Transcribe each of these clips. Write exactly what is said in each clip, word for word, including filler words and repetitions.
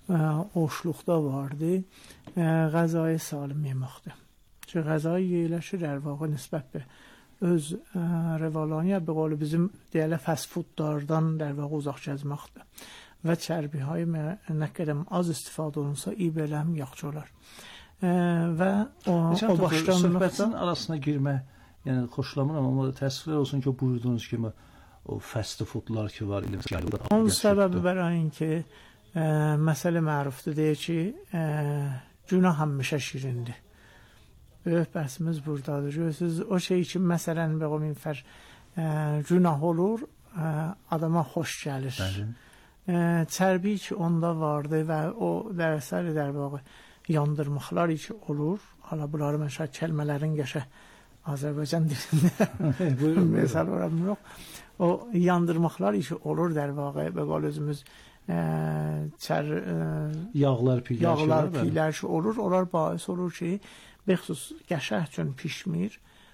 oşluqda vardı, غذای سالم yeməkdir. Çünki غذای yerləşir hər vaxt nisbət bir öz revalanıya به قول bizim deyələ fast foodlardan hər vaxt uzaq gəzməkdir və çərbihay nə qədər az istifadə olunsa iyi belə həm yaxşı olar. Və o, o başdan söhbətin arasına girmək, yəni xoşlamıram, amma təəssüflər olsun ki, buyurduğunuz kimi o fast foodlar ki var. Onun səbəbi bərayin ki, ə, məsələ mərufdur, deyir ki, ə, günah həmişə şirindir. Böyük bəhsimiz buradadır. Görürsünüz, o şey ki, məsələn, bəqomin fər, ə, günah olur, ə, adama xoş gəlir. Ə, çərbi ki, onda vardı və o dərəsəli dərbağı yandırmaqlar ki olur. Hala bunları mən şəhət kəlmələrin qəşə Azərbaycan dilində məsəl oram yox. O yandırmaqlar ki olur dərbağı və qal özümüz ə, çər, ə, yağlar, piylər, yağlar, piylər ki olur. Onlar bahis olur ki, bəxsus qəşəh üçün pişmir.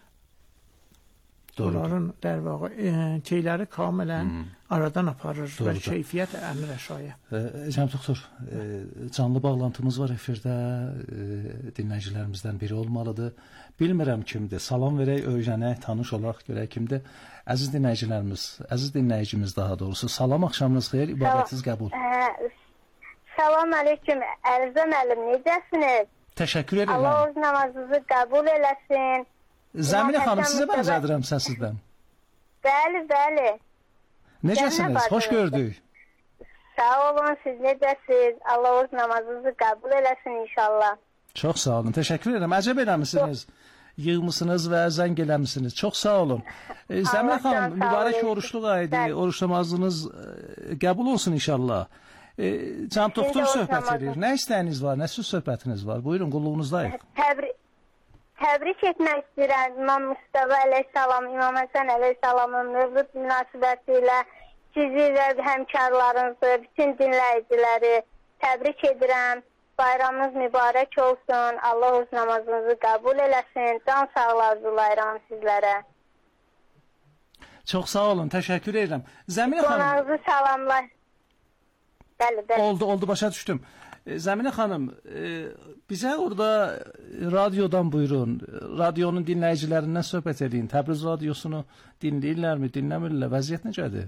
Onların dərvağı şeyləri kamilən hmm. aradan aparır Doğrudur. Və keyfiyyət əmr əşaya. E, Cənab doktor, e, canlı bağlantımız var efirdə, e, dinləyicilərimizdən biri olmalıdır. Bilmirəm kimdir, salam verək, öyrənək, tanış olaq, görək kimdir. Əziz dinləyicilərimiz, əziz dinləyicimiz daha doğrusu, salam, axşamınız xeyir, ibadətiniz qəbul. Ə, salam aleyküm, Ərzə müəllim, necəsiniz? Təşəkkür edirəm. Allah öz namazınızı qəbul eləsin. Zəminə xanım, sizə bənzə edirəm səsizdən. Bəli, bəli. Necəsiniz? Xoş gördük. Sağ olun, siz necəsiniz? Allah öz namazınızı qəbul eləsin inşallah. Çox sağ olun, təşəkkür edirəm. Əcəb eləmişsiniz, yığmışsınız və zəng eləmişsiniz. Çox sağ olun. E, Zəminə xanım, mübarək oruçluq aydı, oruç namazınız e, qəbul olsun inşallah. E, Cənab doktor söhbət edir. Nə istəyiniz var, nə söz söhbətiniz var? Buyurun, qulluğunuzdayıq. Təbrik. Təbrik etmək istəyirəm İmam Mustafa əleyhissalam, İmam Həsən əleyhissalamın mövlud münasibəti ilə sizi və həmkarlarınızı, bütün dinləyiciləri təbrik edirəm. Bayramınız mübarək olsun. Allah öz namazınızı qəbul eləsin. Can sağlığı arzulayıram sizlərə. Çox sağ olun, təşəkkür edirəm. Zəminə xanım. Qonağınızı salamlar. Bəli, bəli. Oldu, oldu, başa düşdüm. Zəminə xanım, e, bizə orada radiodan buyurun, radionun dinləyicilərindən söhbət edin. Təbriz radiosunu dinləyirlərmi, dinləmirlər? Vəziyyət necədir?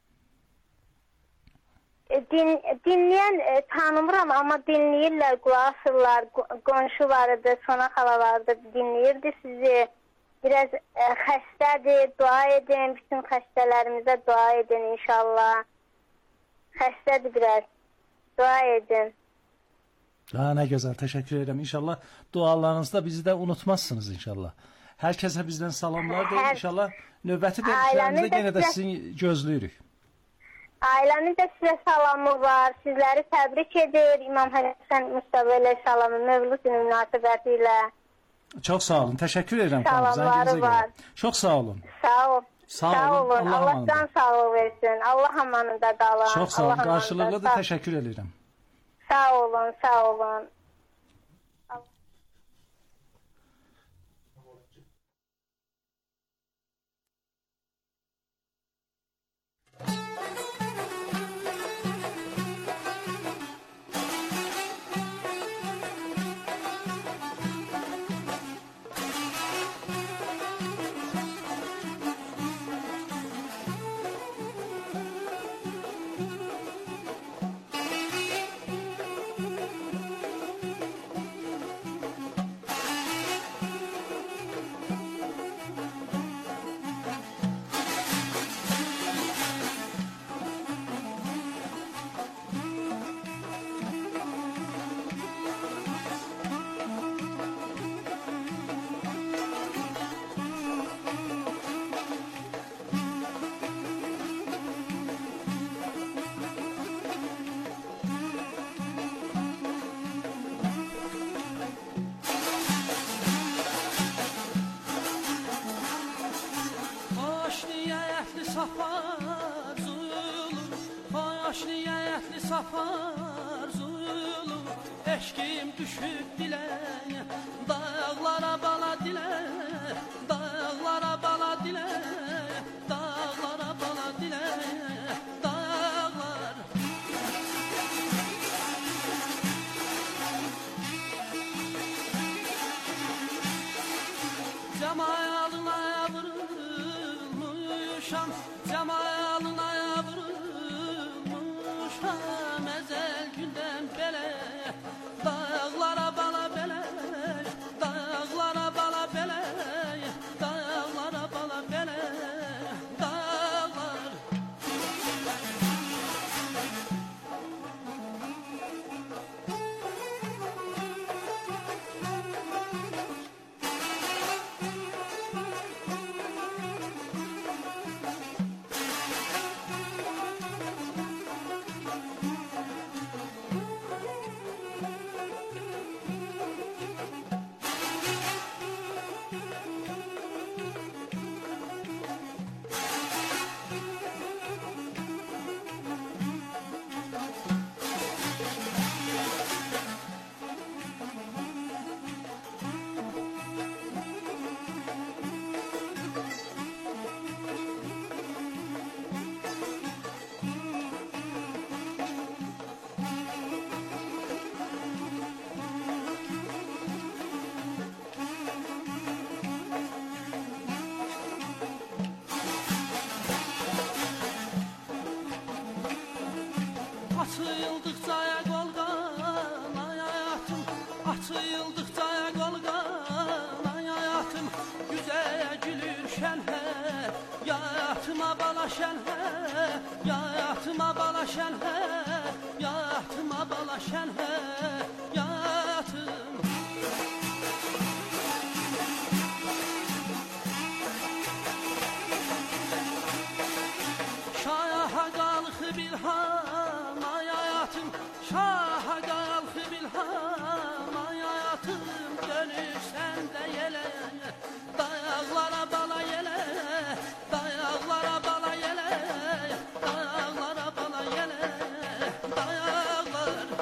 Din, dinləyən e, tanımıram, amma dinləyirlər, qulaq asırlar. Qonşu vardı, Sona xala vardı, dinləyirdi sizi. Biraz e, xəstədir, dua edin, bütün xəstələrimizə dua edin inşallah. Xəstədir biraz, dua edin. Ha, nə gözəl, təşəkkür edirəm. İnşallah dualarınızda bizi də unutmazsınız inşallah. Hər kəsə bizdən salamlar deyil. İnşallah növbəti dəyişlərimizdə yenə də sizin gözləyirik. Ailəmiz də sizə salamı var. Sizləri təbrik edir. İmam Həsən Mustafa əleyhissalamın mövlud günü münasibəti ilə. Çox sağ olun, təşəkkür edirəm. Salamları var. Çox sağ olun. Sağ olun. Sağ, sağ olun. olun. Allah, Allah can sağlığı versin. Allah amanında qalın. Çox sağ olun. Qarşılıqlı da təşəkkür edirəm. Sağ olun, sağ olun. Safar zulüm, eşkim düşüb dilə, dağlara bala dilə, dağlara bala dilə, dağlara bala dilə, dağlar. açıldıqca qalqan ay həyatım güzəl gülür şənhər yatıma bala şənhər yatıma bala şənhər yatıma bala şənhər yatım şaha qalxıb ilham ay həyatım şaha qalxıb ilham ay həyatım dönürsən də yelə dayaqlara bala yelə dayaqlara bala yelə dayaqlara bala yelə dayaqlar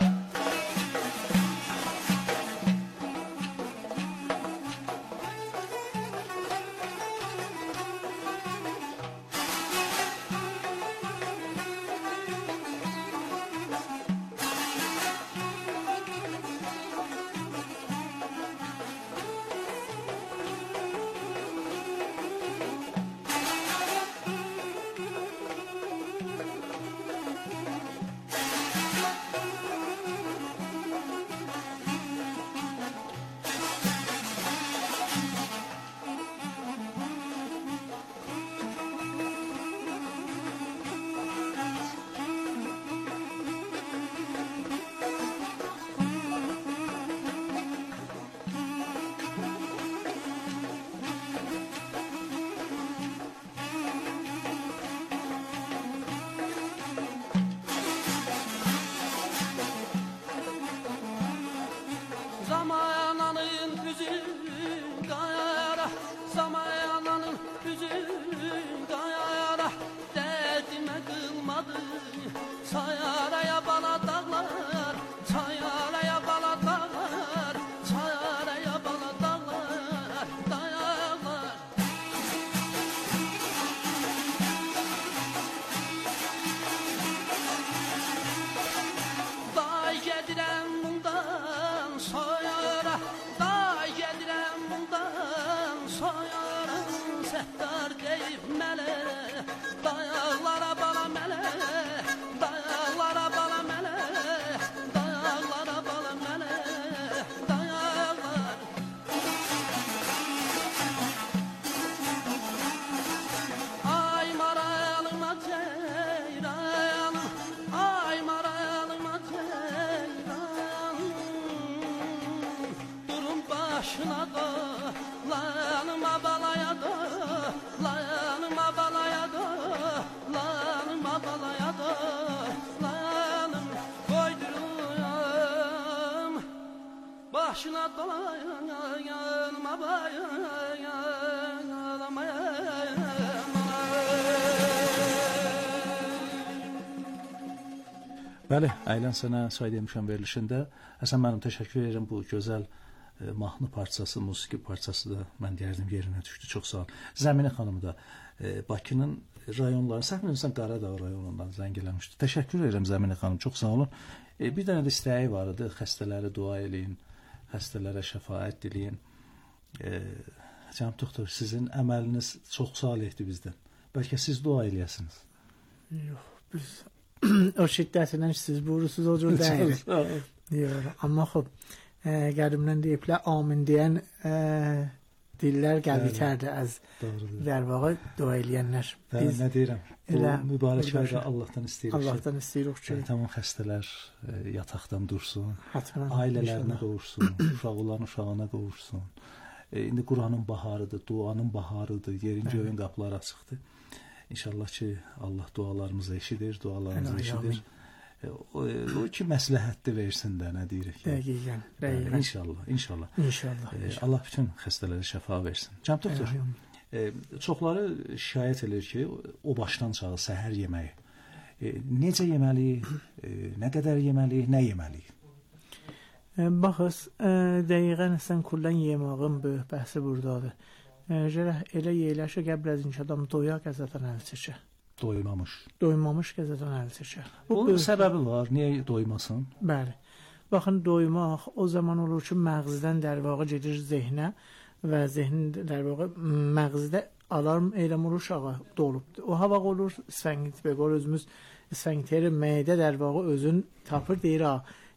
Zamananın üzün qayara Zamananın üzün qayara Dərdimə qılmadı Çayaraya bala dağlar Çayaraya bala dağlar Çayaraya bala dağlar Dayaqlar Day gedirəm bundan soyara Day gedirəm bundan soyara Səhtar deyib mələ Dayaqlara bala mələ Dayaqlara bala mələ Dayaqlara bala mələ Dayaqlar Ay marayalıma ceyranım Ay marayalıma ceyranım Durun başına da Lanıma balaya da Lanıma balaya da Lanıma balaya da Lanım koydurum Başına dolayan Yanıma bayan Bəli, Əylan sənə say demişəm verilişində. Həsən mənim təşəkkür edirəm bu gözəl e, mahnı parçası, musiqi parçası da mən deyərdim yerinə düşdü. Çox sağ ol. Zəminə xanım da e, Bakının rayonlarını, səhv bilmirəm Qaradağ rayonundan zəng eləmişdi. Təşəkkür edirəm Zəminə xanım, çox sağ olun. E, bir dənə də istəyi var idi, xəstələri dua eləyin, xəstələrə şəfaət diləyin. E, Cənab doktor, sizin əməliniz çox salihdir bizdən. Bəlkə siz dua eləyəsiniz. Yox, biz o şiddətindən siz buyurursunuz o cür deyil. Yox, amma xub, e, qədimdən deyiblər, amin deyən e, dillər qəlbitərdir az der vaqa dua eləyənlər. Biz nə deyirəm? Bu mübarək ayda Allahdan istəyirik. Allahdan istəyirik ki, tamam xəstələr e, yataqdan dursun, Hatman, ailələrinə qovuşsun, uşaqların uşağına qovuşsun. E, indi Quranın baharıdır, duanın baharıdır, yerin göyün qapıları açıqdır. İnşallah ki Allah dualarımızı eşidir, dualarımızı eşidir. E, o, o ki məsləhətli versin də, nə deyirik? Dəqiqən, dəqiqən. İnşallah, inşallah. İnşallah. E, Allah bütün xəstələrə şəfa versin. Cənab doktor, e, çoxları şikayət edir ki, o başdan çağı səhər yeməyi. E, necə yeməliyik, e, nə qədər yeməliyik, nə yeməliyik? E, baxız, e, dəqiqən sən kullən yemağın böyük bəhsi buradadır. Elə elə yeyiləşə qəbl edin ki, adam doya qəzadan əl çəkə. Doymamış. Doymamış qəzadan əl çəkə. Bunun səbəbi var, niyə doymasın? Bəli. Baxın, doymaq o zaman olur ki, məğzdən در واقع gedir zehnə və zehnin در واقع məğzdə alarm eyləm olur, aşağı dolubdur. O hava olur, sfəngit, belə özümüz sfəngteri mədə در واقع özün tapır, deyir, ha,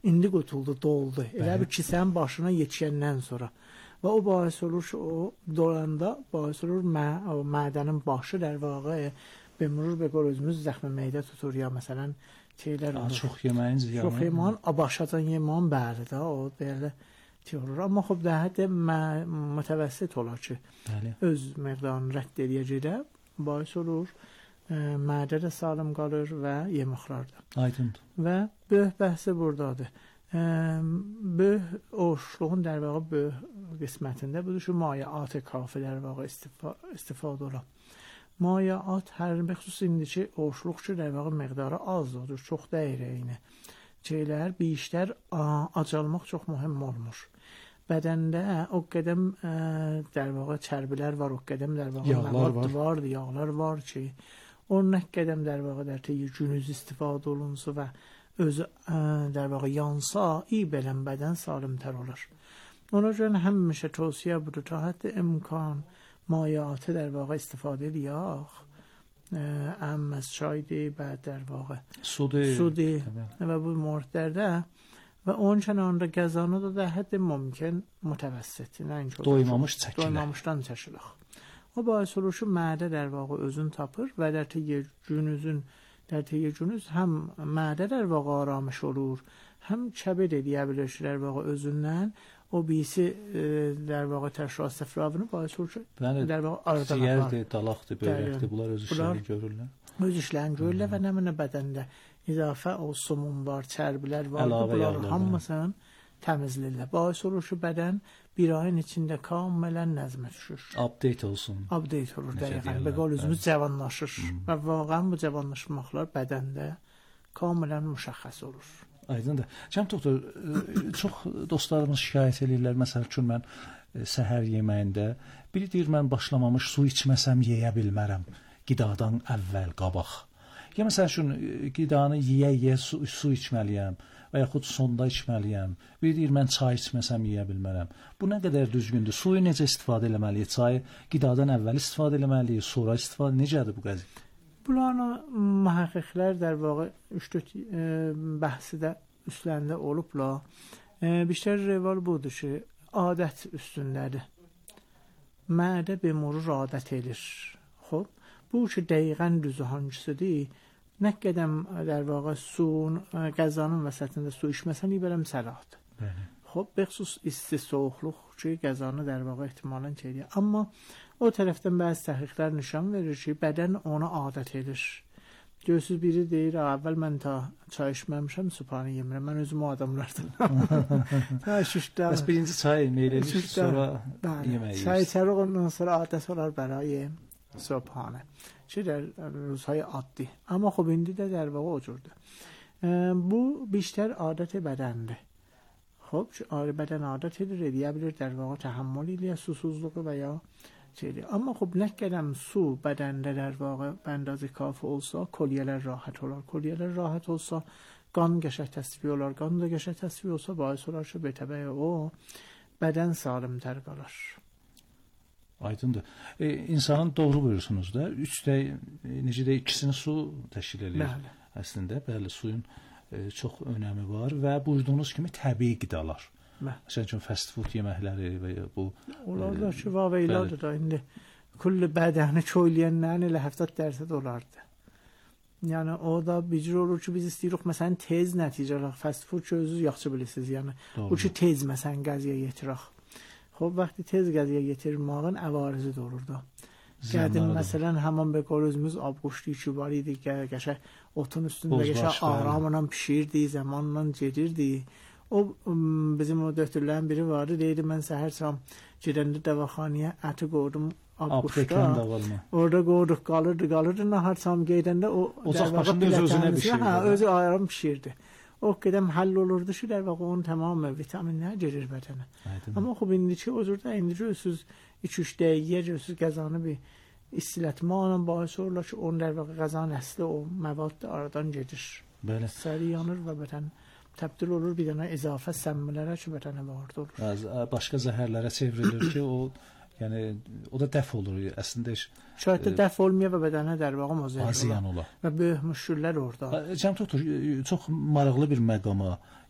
indi qutuldu, doldu. Elə Bəli. bir ki, sənin başına yetişəndən sonra. Və o bahis olur ki, o dolanda bahis olur mə, o mədənin başı der vaqiə bemurur be özümüz zəxmə meydə tutur ya məsələn şeylər olur. Çox yeməyin ziyanı. Çox yeməyin, abaşacan yeməyin bəli də o belə şey olur. Amma xub da hətta mütəvəssit olar ki, Bəli. öz miqdarını rədd edəcəkdə bahis olur ə, mədə də sağlam qalır və yeməklər də. Aydındır. Və böyük bəhsi buradadır. Ə, böyük oşluğun der vaqiə böyük qismətində budur ki, mayaat-ı kafi der vaqiə istifa, istifadə olar. Mayaat hər bir xüsus indiki oşluq ki, der vaqiə miqdarı azdır, çox deyir eyni. Şeylər, bişlər acalmaq çox mühüm olmur. Bədəndə o qədəm ə, der vaqiə çərbilər var, o qədəm der vaqiə yağlar var. var, yağlar var ki, o nə qədəm der vaqiə der təyi günüz istifadə olunsa və özü ə, der vaqiə yansa, iyi belən bədən salimtər olur. Ona görə həmişə tövsiyə budur ta hətta imkan mayaatı der vaqiə istifadə edək. ام از چای بعد در واقع سودی سودی و bu موردlarda və onun kənarında gəzanı da da hədd mümkün mütəvəssit, nəinki doymamış çəkilir. Doymamışdan çəkilir. O bahis olur ki, mədə der vaqiə özün tapır və der təyi günüzün der təyi günüz həm mədə der vaqiə aramış olur, həm kəbir edə bilir ki, der vaqiə özündən o birisi der vaqiə təşrə səfravını bahis olur ki, der vaqiə aradan Ciyərdir, dalaqdır, böyrəkdir, bunlar öz işlərini görürlər. Öz işlərini görürlər və nə mənə bədəndə izafə o sumun var, çərbilər var, Əlavə bunlar yağlar, hamısını təmizləyirlər. Bahis olur ki, bədən bir ayın içində kamilən nəzmə düşür. Update olsun. Update olur Necə dəqiqən. deyirlər, Bəqol özümüz bəli. cavanlaşır və vaqəən bu cavanlaşmaqlar bədəndə kamilən müşəxəs olur. Aydındır. Cəm doktor, çox dostlarımız şikayət edirlər. Məsəl üçün mən səhər yeməyində biri deyir mən başlamamış su içməsəm yeyə bilmərəm. Qidadan əvvəl qabaq. Ya məsəl üçün qidanı yeyə-yeyə su, su içməliyəm və yaxud sonda içməliyəm. Biri deyir mən çay içməsəm yeyə bilmərəm. Bu nə qədər düzgündür? Suyu necə istifadə etməliyik? Çayı qidadan əvvəl istifadə etməliyik, sonra istifadə necədir bu qəziyyə? Bunlarla mühəqqqiqlər der vaqiə üç-dörd bəhsi də üstlərində olublar. E, Biştər rival budur ki, adət üstündədir. Mədə bemurur adət edir. Xob, bu ki, dəqiqən düzü hangisidir? Nə qədəm der vaqiə suyun, qəzanın vəsətində su içməsən, ibələm səlahdır. Bəli. Xob, bəxsus isti soğuqluq ki, qəzanı der vaqiə ehtimalən çeyilir. Amma o tərəfdən bəzi təhqiqlər nişan verir ki, bədən ona adət edir. Görsüz biri deyir, əvvəl mən ta çay içməmişəm, supanı yemirəm. Mən özüm o adamlardan. Bəs birinci çay meyl edir, sonra yemək çay içərik, ondan sonra adət olar برای صبحانه چه در روزهای عادی. اما خب این دیده در واقع وجوده. bu بیشتر عادت بدنده. خب بدن عادت داره دیگه در واقع تحملی یا susuzluğu veya şeydi. Ama خب نکردم su bedende der واقع به اندازه کافی olsa کلیه‌ler راحت olar. کلیه‌ler راحت olsa qan qəşəng təsviyə olar. Qan da qəşəng təsviyə olsa باعث olar ki, betəbəyə o bədən salimtər qalar. Aydındır. E, insanın doğru buyursunuz da. Üçdə, e, necə də ikisini su təşkil edir. Bəli. Əslində, bəli, suyun e, çox önəmi var və buyurduğunuz kimi təbii qidalar. Məsələn üçün fast food yeməkləri və bu onlar da ki, va və iladır da indi kulli bədəni köyləyənlərin elə həftət dərsə olardı. Yəni o da bicr olur ki, biz istəyirik məsələn tez nəticə alaq. Fast food ki, özünüz yaxşı bilirsiniz. Yəni bu ki tez məsələn qəziyə yetirək. خب وقتی تez qəziyə yetirmağın əvarizi də olur da. Qədim məsələn həmin be qolumuz abquşdu ki var idi ki, qəşə otun üstündə qəşə aramla bişirdi, zamanla gedirdi. O bizim o döktürlərin biri vardı, deyirdi mən səhər çam gedəndə dəvaxanaya əti qoydum abquşda. Orada qoyduq, qalırdı, qalırdı, nahar çam gedəndə o ocaq özünə bişirdi. Hə, özü aram bişirdi. O qədəm həll olurdu ki, der vaqiə onun tamamı vitaminlər girir bədənə. Amma xub indiki o cürdə indi görürsüz iki üç dəqiqə görürsüz qəzanı bir istilətmaqla bahis olurlar ki, onun der vaqiə qəzanın əsli o məvad da aradan gedir. Bəli. Səri yanır və bədən təbdil olur bir dənə izafə səmmilərə ki, bədənə vardı olur. Başqa zəhərlərə çevrilir ki, o yəni o da dəf olur əslində. Şayət də dəf olmuyor və bədənə der vaqiə muzeyir ziyan olar. Və böyük müşküllər orada. Cəm doktor, çox maraqlı bir məqama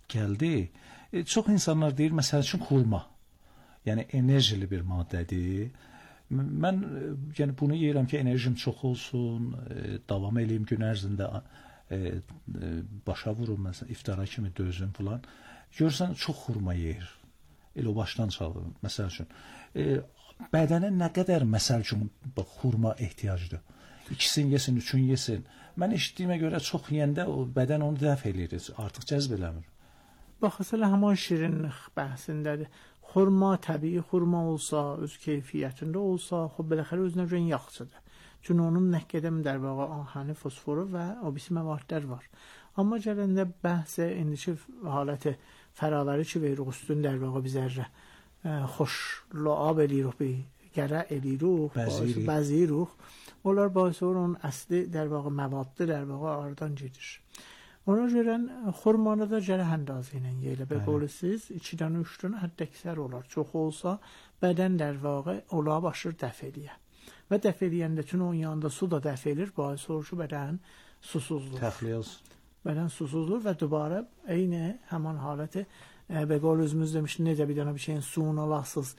gəldi. E, çox insanlar deyir, məsəl üçün xurma. Yəni enerjili bir maddədir. Mən e, yəni bunu yeyirəm ki, enerjim çox olsun, e, davam eləyim gün ərzində, e, e, başa vurum məsələn iftara kimi dözüm falan. Görsən çox xurma yeyir. Elə o başdan çalır məsəl üçün. E, bədənə nə qədər məsəl üçün bax xurma ehtiyacdır. İkisini yesin, üçün yesin. Mən eşitdiyimə görə çox yeyəndə o bədən onu dəf eləyir, artıq cəzb eləmir. Bax, məsələ həmin şirinlik bəhsindədir. Xurma təbii xurma olsa, öz keyfiyyətində olsa, xub beləxərə özünə görə yaxşıdır. Çünki onun nə qədər در واقع ahəni, fosforu və o birisi məvadlər var. Amma gələndə bəhsə indiki halət fəraları ki, veririk üstün در واقع bizərrə xoş لعاب eləyirik, gərə eləyirik, bəziyirik. Onlar باعث onun əsli در واقع məvaddır, در واقع aradan gedir. Ona görə xurmanı da gərək əndazı ilə yeyilə. Belə qolisiz ikidən üçdən hətta əksər olar. Çox olsa bədən در واقع ola başır dəf eləyə. Və dəf eləyəndə üçün onun yanında su da dəf edir, باعث olur ki, bədən susuzluq. Təxliyə olsun. Bədən susuzluq və dubara eyni həman haləti به قول özümüz demiş, necə bir dənə bir şeyin suyun olasız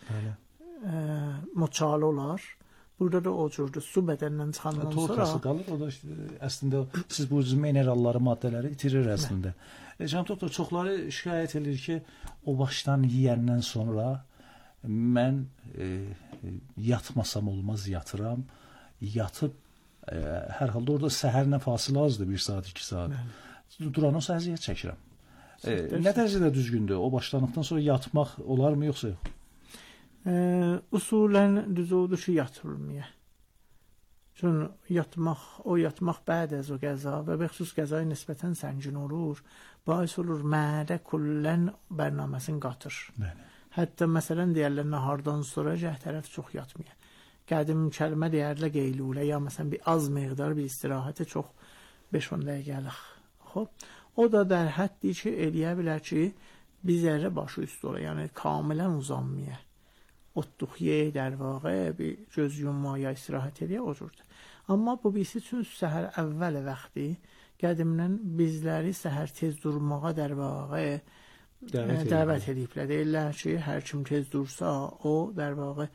muçalı olar. Burada da o cürdür. Su bədəndən çıxandan sonra tortası qalır. O da işte, əslində siz bu cür mineralları, maddələri itirir əslində. E, Cənab doktor, çoxları şikayət edir ki, o başdan yeyəndən sonra mən e, yatmasam olmaz, yatıram. Yatıb e, hər halda orada səhərlə fasilə azdır, bir saat, iki saat. Bəli. Duran o əziyyət çəkirəm. E, nə dərəcədə düzgündür? O başlanıqdan sonra yatmaq olarmı, yoxsa yox? E, usulən düz odur ki, yatılmaya. Çünki yatmaq, o yatmaq bəd az o qəza və bəxsus qəzaya nisbətən səngin olur. Bais olur, mədə kullən bərnaməsini qatır. Bəli. Hətta məsələn deyərlər, nahardan sonra cəh tərəf çox yatmaya. Qədim kəlmə deyərlər qeylulə, ya məsələn bir az miqdar bir istirahətə çox beş on dəqiqəlik. Xob. O da در حدی ki, eləyə bilər ki, bir zərrə başı üstü ola, yəni kamilən uzanmaya. Otduqye در واقع bir göz yummaya istirahət eləyə o cürdə. Amma bu birisi üçün səhər əvvəl vaxtı qədimdən bizləri səhər tez durmağa در واقع dəvət ediblər. Deyirlər ki, hər kim tez dursa, o در واقع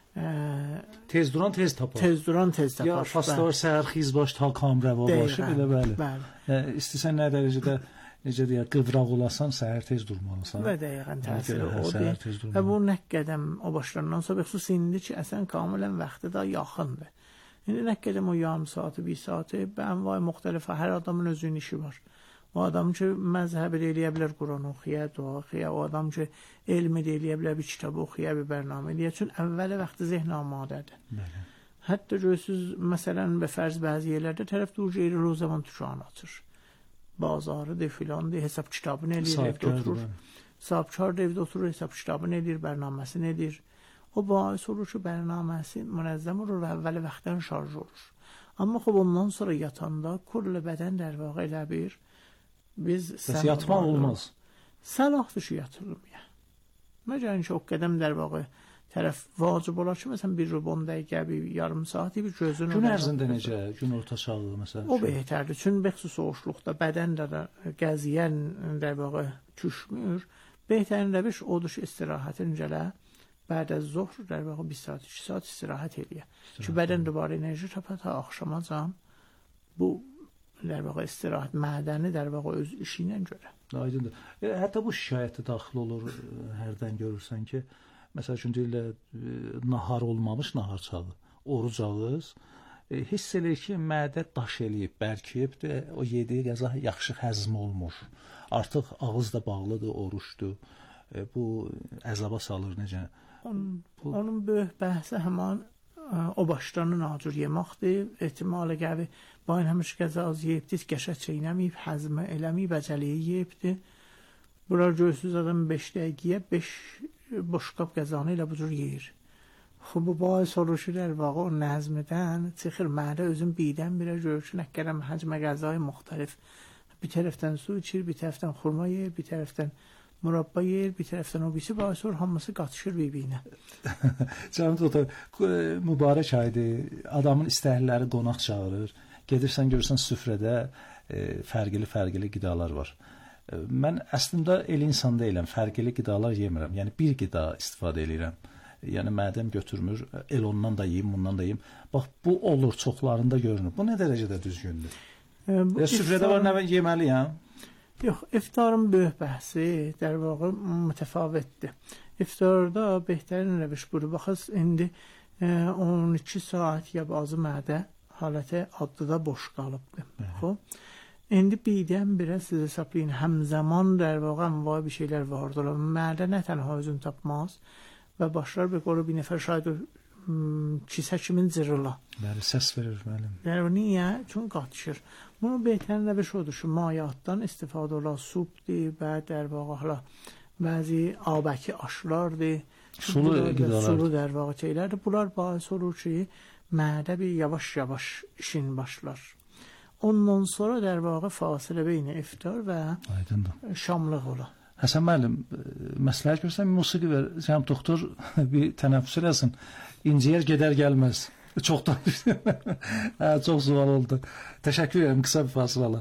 tez duran tez tapar. Tez duran tez tapar. Ya fastor səhərxiz baş ta kamrəva başı, belə bəli. Bəli. İstəsən nə dərəcədə necə deyək, qıvraq olasan, səhər tez durmalısan. Və dəqiqən təsiri odur. Və bu nə qədəm o başlarından sonra, xüsus indi ki, əsən kamilən vaxtı da yaxındır. İndi nə qədəm o yarım saatı, bir saatı, bə ənvay müxtəlifə, hər adamın özünün işi var. O adam ki, məzhəbi eləyə bilər, Quran oxuya, dua oxuya, o adam ki, elmi eləyə bilər, bir kitab oxuya, bir bərnamə eləyə, üçün əvvəli vaxtı zehn amadədir. Bəli. Hətta görürsünüz, məsələn, və fərz bəzi yerlərdə tərəf dur erir, o zaman tuşan atır. Bazarıdır, filandır, hesab kitabını eləyir, evdə oturur. Sahibkar evdə oturur, hesab kitabını eləyir, bərnaməsini eləyir. O bais olur ki, bərnaməsi münəzzəm olur və əvvəli vaxtdan şarj olur. Amma xub ondan sonra yatanda kulli bədən در واقع elə bir biz Bəs yatmaq olmaz. Səlahdır ki, yatılmaya. Məgər ki, o qədəm در واقع tərəf vacib olar ki, məsələn, bir on dəqiqə, bir yarım saati bir gözünü... Gün ərzində necə? Gün orta çağı, məsələn? O behterdir. Çünki bəxsi soğuşluqda bədəndə də gəziyən در واقع düşmür. Behterində bir odur ki, istirahətin gələ بعد از ظهر در واقع بیست ساعت iki saat istirahət eləyə. Ki bədən dubarı enerji tapar ta axşamacan bu در واقع istirahət mədəni در واقع öz işi ilə görə. Aydındır. E, hətta bu şikayətə daxil olur, hərdən görürsən ki, məsəl üçün deyirlər, nahar olmamış nahar çağı, oruc ağız, e, hiss edir ki, mədə daş eləyib, bərkiyib də o yediyi qəza yaxşı həzm olmur. Artıq ağız da bağlıdır, oruçdur. E, bu əzaba salır necə? Onun, bu... onun böyük bəhsi həman o başlarını nacur yemaqdır. Ehtimalı qəvi bayan həmiş qəza az yeyibdir, qəşə çeynəməyib, həzmə eləməyib, əcəliyi yeyibdir. Bunlar görsüz adam beş dəqiqəyə beş boşqab qəzanı ilə bu cür yeyir. Xub bu bais olur ki, در واقع o nəzmədən çıxır, mədə özün birdən birə görür ki, nəkərəm həcmə qəzayı müxtəlif. Bir tərəfdən su içir, bir tərəfdən xurma yeyir, bir tərəfdən murabba yer, bir tərəfdən o birisi baş olur, hamısı qatışır bir-birinə. Canım doktor, mübarək aydır, adamın istəkləri qonaq çağırır, gedirsən görürsən süfrədə e, fərqli-fərqli qidalar var. Mən əslində elə insan deyiləm, fərqli qidalar yemirəm. Yəni bir qida istifadə edirəm. Yəni mədəm götürmür, el ondan da yeyim, bundan da yeyim. Bax bu olur, çoxlarında görünür. Bu nə dərəcədə düzgündür? E, ya süfrədə var nə yeməliyəm? Yox, iftarın böyük bəhsi در واقع mütəfavitdir. İftarda behtarin rəviş budur. Baxız indi on iki saat ya bazı mədə haləti adlıda boş qalıbdır. Xoş. İndi birdən-birə siz hesablayın, həmzaman در واقع anvai bir şeylər vardır. Mədə nə tənha özünü tapmaz və başlar bir qoru bir nəfər şaid kisə kimin cırıla. Bəli, səs verir müəllim. Yəni niyə? Çünki qatışır. Bunu bəhtarin rəviş odur ki, mayatdan istifadə ola, supdir və در واقع hala bəzi abəki aşlardır. Sulu qidalar. Sulu در واقع şeylərdir. Bunlar bahis olur ki, mədə bir yavaş-yavaş işin başlar. Ondan sonra در واقع fasilə beyin iftar və aydındır. Şamlıq ola. Həsən müəllim, məsləhət görsən musiqi ver. Cənab doktor bir tənəffüs eləsin. İnciyər gedər gəlməz. Çoxdan. Hə, çox sual oldu. Təşəkkür edirəm, qısa bir fasilə.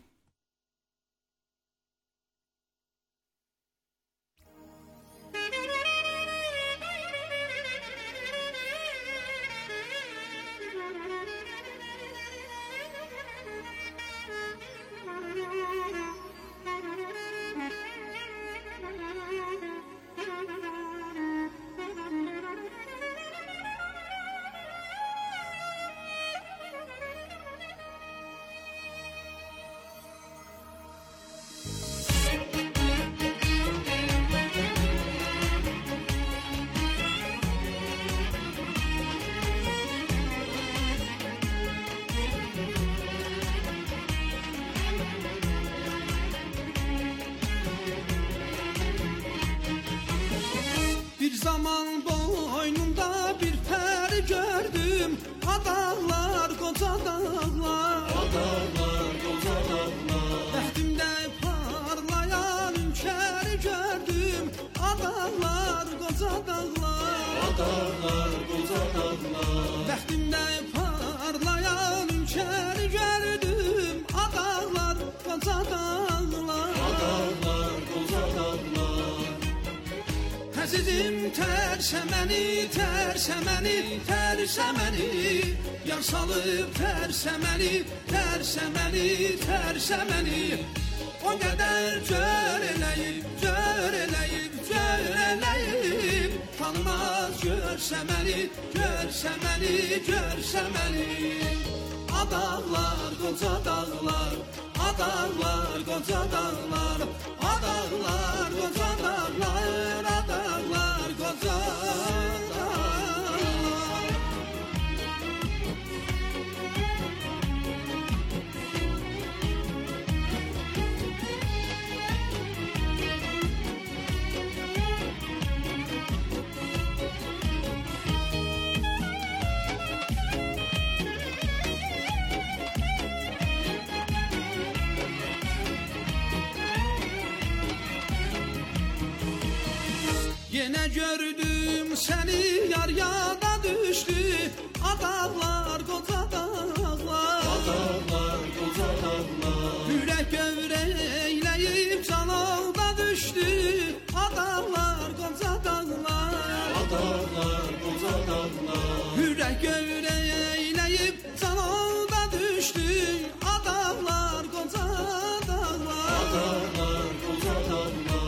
Tərsəməni, tərsəməni, tərsəməni, yar salıb tərsəməni, tərsəməni, tərsəməni. O qədər gör eləyib, gör eləyib, gör eləyib, tanımaz görsəməni, görsəməni, görsəməni. Adaqlar, qoca dağlar, adaqlar, qoca dağlar, adaqlar, qoca dağlar, adaqlar, qoca dağlar. Yenə gördüm səni, yar yada düşdü, adaqlar, qoca dağlar, adaqlar, qoca dağlar. Ürək gövrəkləyib canalda düşdü, adaqlar, qoca dağlar, adaqlar, qoca dağlar. Ürək gövrəkləyib canalda düşdü, adaqlar, qoca dağlar, adaqlar, qoca dağlar.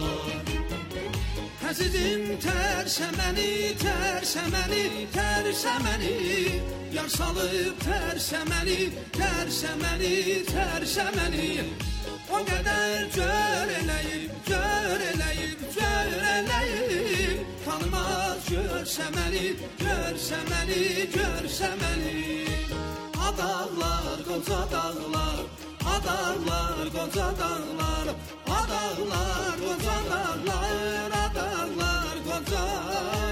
Əzizim tərsəməni, tərsəməni, tərsəməni, yar salıb tərsəməni, tərsəməni, tərsəməni. O qədər gör eləyib, gör eləyib, gör eləyib, tanımaz görsəməni, görsəməni, görsəməni. Adaqlar, qoca dağlar, adaqlar, qoca dağlar, adaqlar, qoca dağlar, adaqlar, qoca dağlar.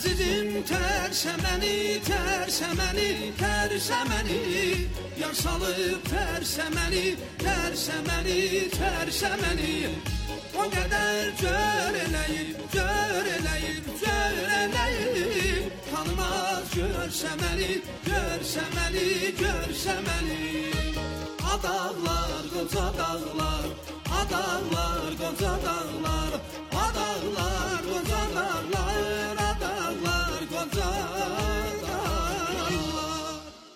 Əzizim tərsəməni, tərsəməni, tərsəməni Yar salıb tərsəməni, tərsəməni, tərsəməni O qədər gör eləyir, gör eləyir, gör eləyir Tanımaz görsəməni, görsəməni, görsəməni Adağlar, qoca dağlar, adağlar, qoca dağlar Adağlar, qoca dağlar, adağlar, qoca dağlar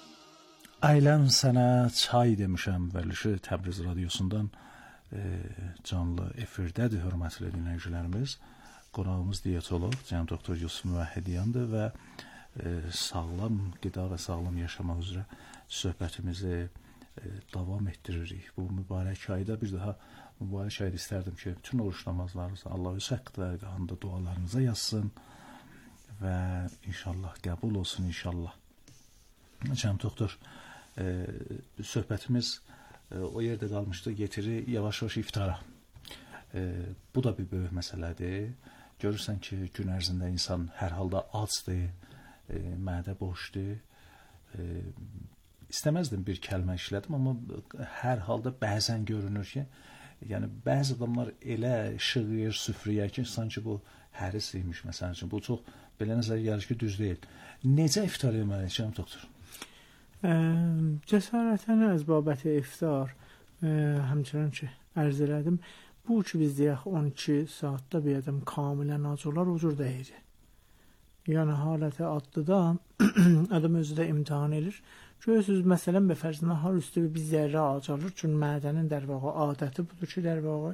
Ailəm sənə çay demişəm verilişi Təbriz radiosundan e, canlı efirdədir hörmətli dinləyicilərimiz. Qonağımız diyetolog cənab doktor Yusuf Müvəhhidiyandır və e, sağlam qida və sağlam yaşamaq üzrə söhbətimizi e, davam etdiririk. Bu mübarək ayda bir daha mübarək ayda istərdim ki, bütün oruç namazlarınızı Allah öz haqqında dualarınıza yazsın və inşallah qəbul olsun inşallah. Cənab doktor, e, söhbətimiz e, o yerdə qalmışdı, getiri yavaş-yavaş iftara. E, bu da bir böyük məsələdir. Görürsən ki, gün ərzində insan hər halda acdır, e, mədə boşdur. E, istəməzdim bir kəlmə işlədim, amma hər halda bəzən görünür ki, yəni bəzi adamlar elə şığıyır süfrəyə ki, sanki bu həris imiş məsələn üçün. Bu çox belə nəzər gəlir ki, düz deyil. Necə iftar etməliyik, cənab doktor? Cəsarətən az babəti iftar həmçinin ki ərz elədim. Bu ki biz deyək on iki saatda bir adam kamilən ac olar, o cür deyil. Yəni haləti adlıda adam özü də imtihan edir. Görürsünüz, məsələn, be fərz nahar üstü bir zərrə ac alır. Çünki mədənin dərvağı adəti budur ki, dərvağı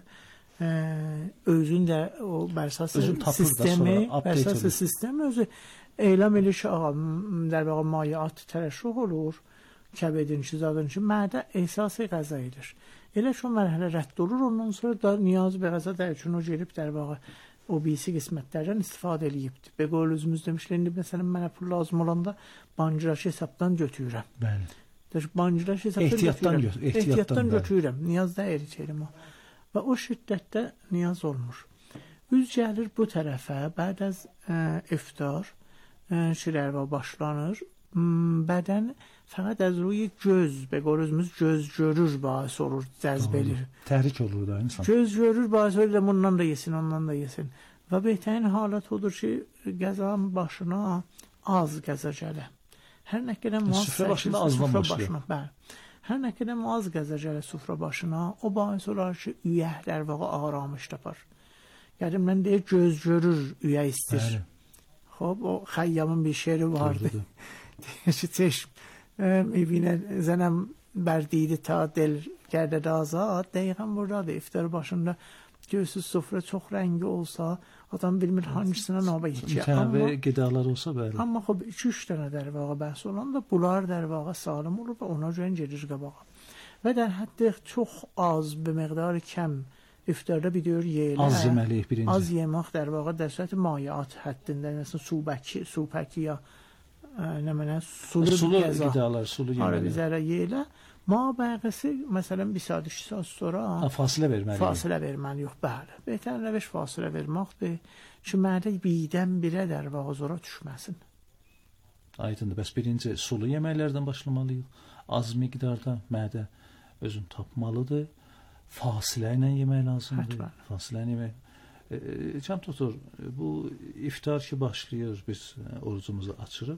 özün də o bərsası sistemi, bərsası sistemi özü eyləm edir ki, dərvağı mayyat tərəşruh olur, kəbedin ki, zadın ki, mədə əsası qəza edir. Elə ki, o mərhələ rədd olur, ondan sonra da niyaz və qəza dər üçün o gelib dərvağı o birisi qismətlərdən istifadə eləyibdir. Və qol özümüz demişlər, indi məsələn, mənə pul lazım olanda bancıraşı hesabdan götürürəm. Bəli. Bancıraşı hesabdan ehtiyatdan götürürəm. Ehtiyatdan, ehtiyatdan götürürəm. Niyazda eritəyim o. Və o şiddətdə niyaz olmur. Üz gəlir bu tərəfə, bəd az ə, iftar şirərva başlanır. Bədən fəqət az ruy göz, və qol özümüz göz görür bahis olur, cəzb edir. Təhrik olur da insan. Göz görür bahis olur, bundan da yesin, ondan da yesin. Və betəyin halət odur ki, qəzanın başına az qəza gələ. Hər nə qədər muaz süfrə başında azdan başlıyor. Bəli. Hər nə qədər muaz qəza gələ süfrə başına, o bahis olar ki, üyək dərvağı ağramış tapar. Qədimdən deyir, göz görür, üyək istir. Bəli. Xob, o Xəyyamın bir şeiri vardı. Deyir ki, çeşm evine zənəm bərdiydi ta del gərdədə azad. Dəqiqən buradadır, iftar başında göğsüz sofra çox rəngi olsa, adam bilmir hangisine naba yetişir. Mütəvvi qidalar olsa bəli. Amma xob iki üç dənə dərvağa bəhs olan da bunlar dərvağa salım olur və ona görə gedir qabağa. Və der hətta çox az bir miqdarı kəm iftarda bir dör yeyilə. Az yeməliyik birinci. Az yemək dərvağa dərsəti mayyat həddində, məsələn, subəki, supəki ya nə mənə sulu, sulu qidalar, sulu yeməli. Bizərə yeyilə. Ma bəqəsi, məsələn, bir saat, iki saat sonra ha, fasilə verməli. Fasilə verməli yox, bəli. Betər rəviş fasilə verməkdir ki, mədə birdən birə dərvağa zora düşməsin. Aydındır. Bəs birinci sulu yeməklərdən başlamalıyıq. Az miqdarda mədə özün tapmalıdır. Fasilə ilə yemək lazımdır. Hətmən. Fasilə ilə yemək. E, Cəm Doktor, bu iftar ki başlayır, biz orucumuzu açırıq.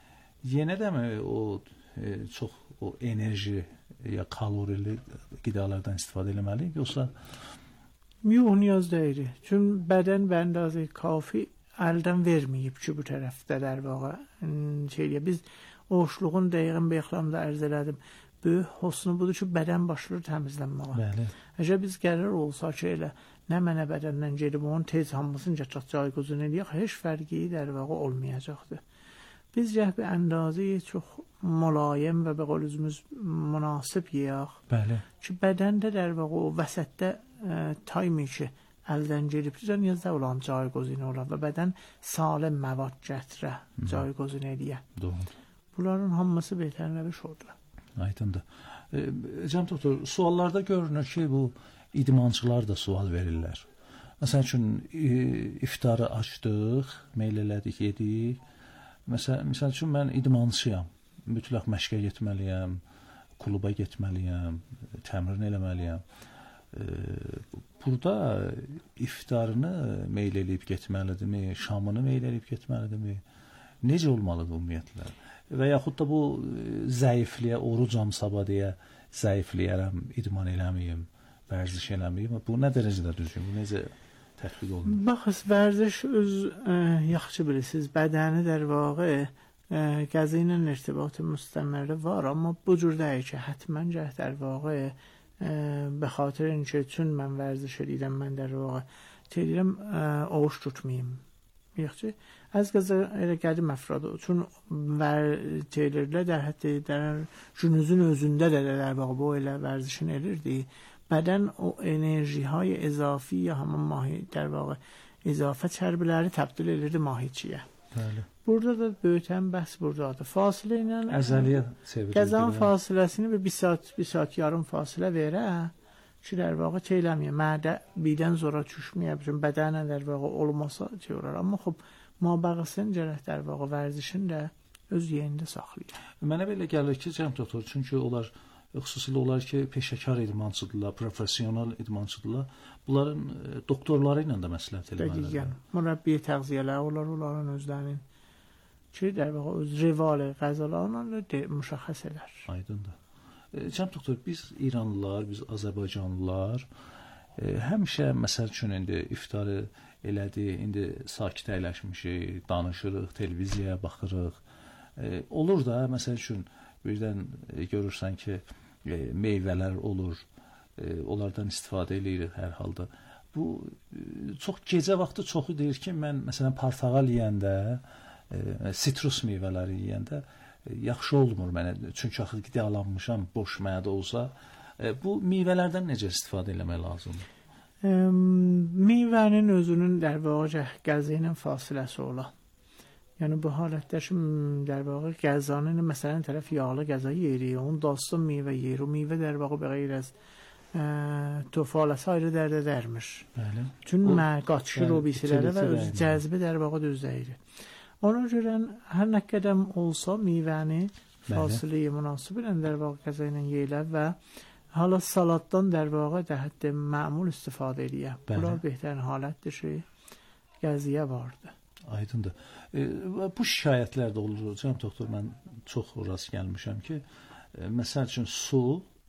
Yenə də mi o e, çox o enerji ya kalorili qidalardan istifadə etməliyik, yoxsa? Yox, niyaz deyil. Çünki bədən bəndazı kafi əldən verməyib ki, bu tərəfdə dərvağa şeyliyə. Biz oruçluğun dəqiqən beyxlamda ərz elədim. Böyük hosnu budur ki, bədən başlayır təmizlənməyə. Bəli. Əgər biz qərar olsa ki, elə nə mənə bədəndən gedib onun tez hamısını çatacaq quzun eləyək, heç fərqi dərvağa olmayacaqdır. Biz cəhbi əndazı çox mülayim və bəqol üzümüz münasib yiyək. Bəli. Ki, bədəndə dərvağa o vəsətdə e, taymi ki, əldən gedib, niyazda olan caygozini olan və bədən salim məvad gətirə, caygozini eləyə. Doğru. Bunların hamısı betər rəviş oldu. Aydındır. E, Cəm Doktor, suallarda görünür ki, bu idmançılar da sual verirlər. Məsələn üçün iftarı açdıq, meyl elədik, yedik. Məsələn, məsəl üçün mən idmançıyam. Mütləq məşqə getməliyəm, kluba getməliyəm, təmrin eləməliyəm. Burada iftarını meyl eləyib getməlidirmi, şamını meyl eləyib getməlidirmi? Necə olmalıdır ümumiyyətlə? Və yaxud da bu zəifliyə, orucam sabah deyə zəifliyərəm, idman eləməyim, vərziş eləməyim. Bu nə dərəcədə düzgün? Bu necə tətbiq olunur? Baxız, vərziş öz ə, yaxşı bilirsiniz, bədəni در واقع qəza ilə irtibatı müstəmərdə var, amma bu cür deyil ki, həttəmən cəhət در واقع به خاطر اینکه چون من ورزش دیدم من در واقع تیرم oruç tutmayayım. Yoxsa az qaza elə qədim əfrad üçün və teyirlər də hətta der günüzün özündə də der واقع bu elə vərzişin edirdi. Bədən o enerji های اضافی یا همون ماهی در واقع اضافه çərbiləri təbdil edirdi mahiçiyə. Bəli. Burada da böyütən bəhs buradadır. Fasilə ilə əzəliyə çevrilir. Qəzanın fasiləsini bir saat, bir saat yarım fasilə verə ki, در واقع تیلمیه معده بیدن زورا چشمیه بچون بدن در واقع olmasa çevirir. Amma xub mabağısın cərək در واقع vərzişin də öz yerində saxlayır. Mənə belə gəlir ki, cənab doktor, çünki onlar xüsusilə onlar ki, peşəkar idmançıdırlar, professional idmançıdırlar. Bunların doktorları ilə də məsləhət eləməlidir. Dəqiqən. Mürəbbi təğziyələr olar, onların özlərinin ki, در واقع öz rival qəzalarla da müşəxəs edər. Aydındır. Cənab doktor, biz İranlılar, biz Azərbaycanlılar e, həmişə məsəl üçün indi iftarı elədi, indi sakit əyləşmişik, danışırıq, televiziyaya baxırıq. E, olur da məsəl üçün birdən e, görürsən ki, e, meyvələr olur, e, onlardan istifadə eləyirik hər halda. Bu e, çox gecə vaxtı çoxu deyir ki, mən məsələn portağal yeyəndə, e, sitrus meyvələri yeyəndə yaxşı olmur mənə, çünki axı qidalanmışam, boş mədə olsa. E, bu meyvələrdən necə istifadə eləmək lazımdır? E, meyvənin özünün در واقع qəza ilə fasiləsi ola. Yəni bu halətdə şimdi در واقع qəzanın məsələn tərəf yağlı qəza yeyirik, onun dastan meyvə yeyir. O meyvə در واقع به غیر از توفالası ayrı dərd edərmiş. Bəli. Tüm qaçışır o bisilərə və öz cəzbi در واقع düzəyir. Ona görə hər nə qədəm olsa meyvəni fasiləyə münasib ilə در واقع qəza ilə yeyilir və hala salatdan در واقع də hətta məmul istifadə edir. Bunlar bəhtərin halətdir ki, qəziyə vardı. Aydındır. E, bu şikayətlər də olur. Cənab doktor, mən çox rast gəlmişəm ki, e, məsəl üçün su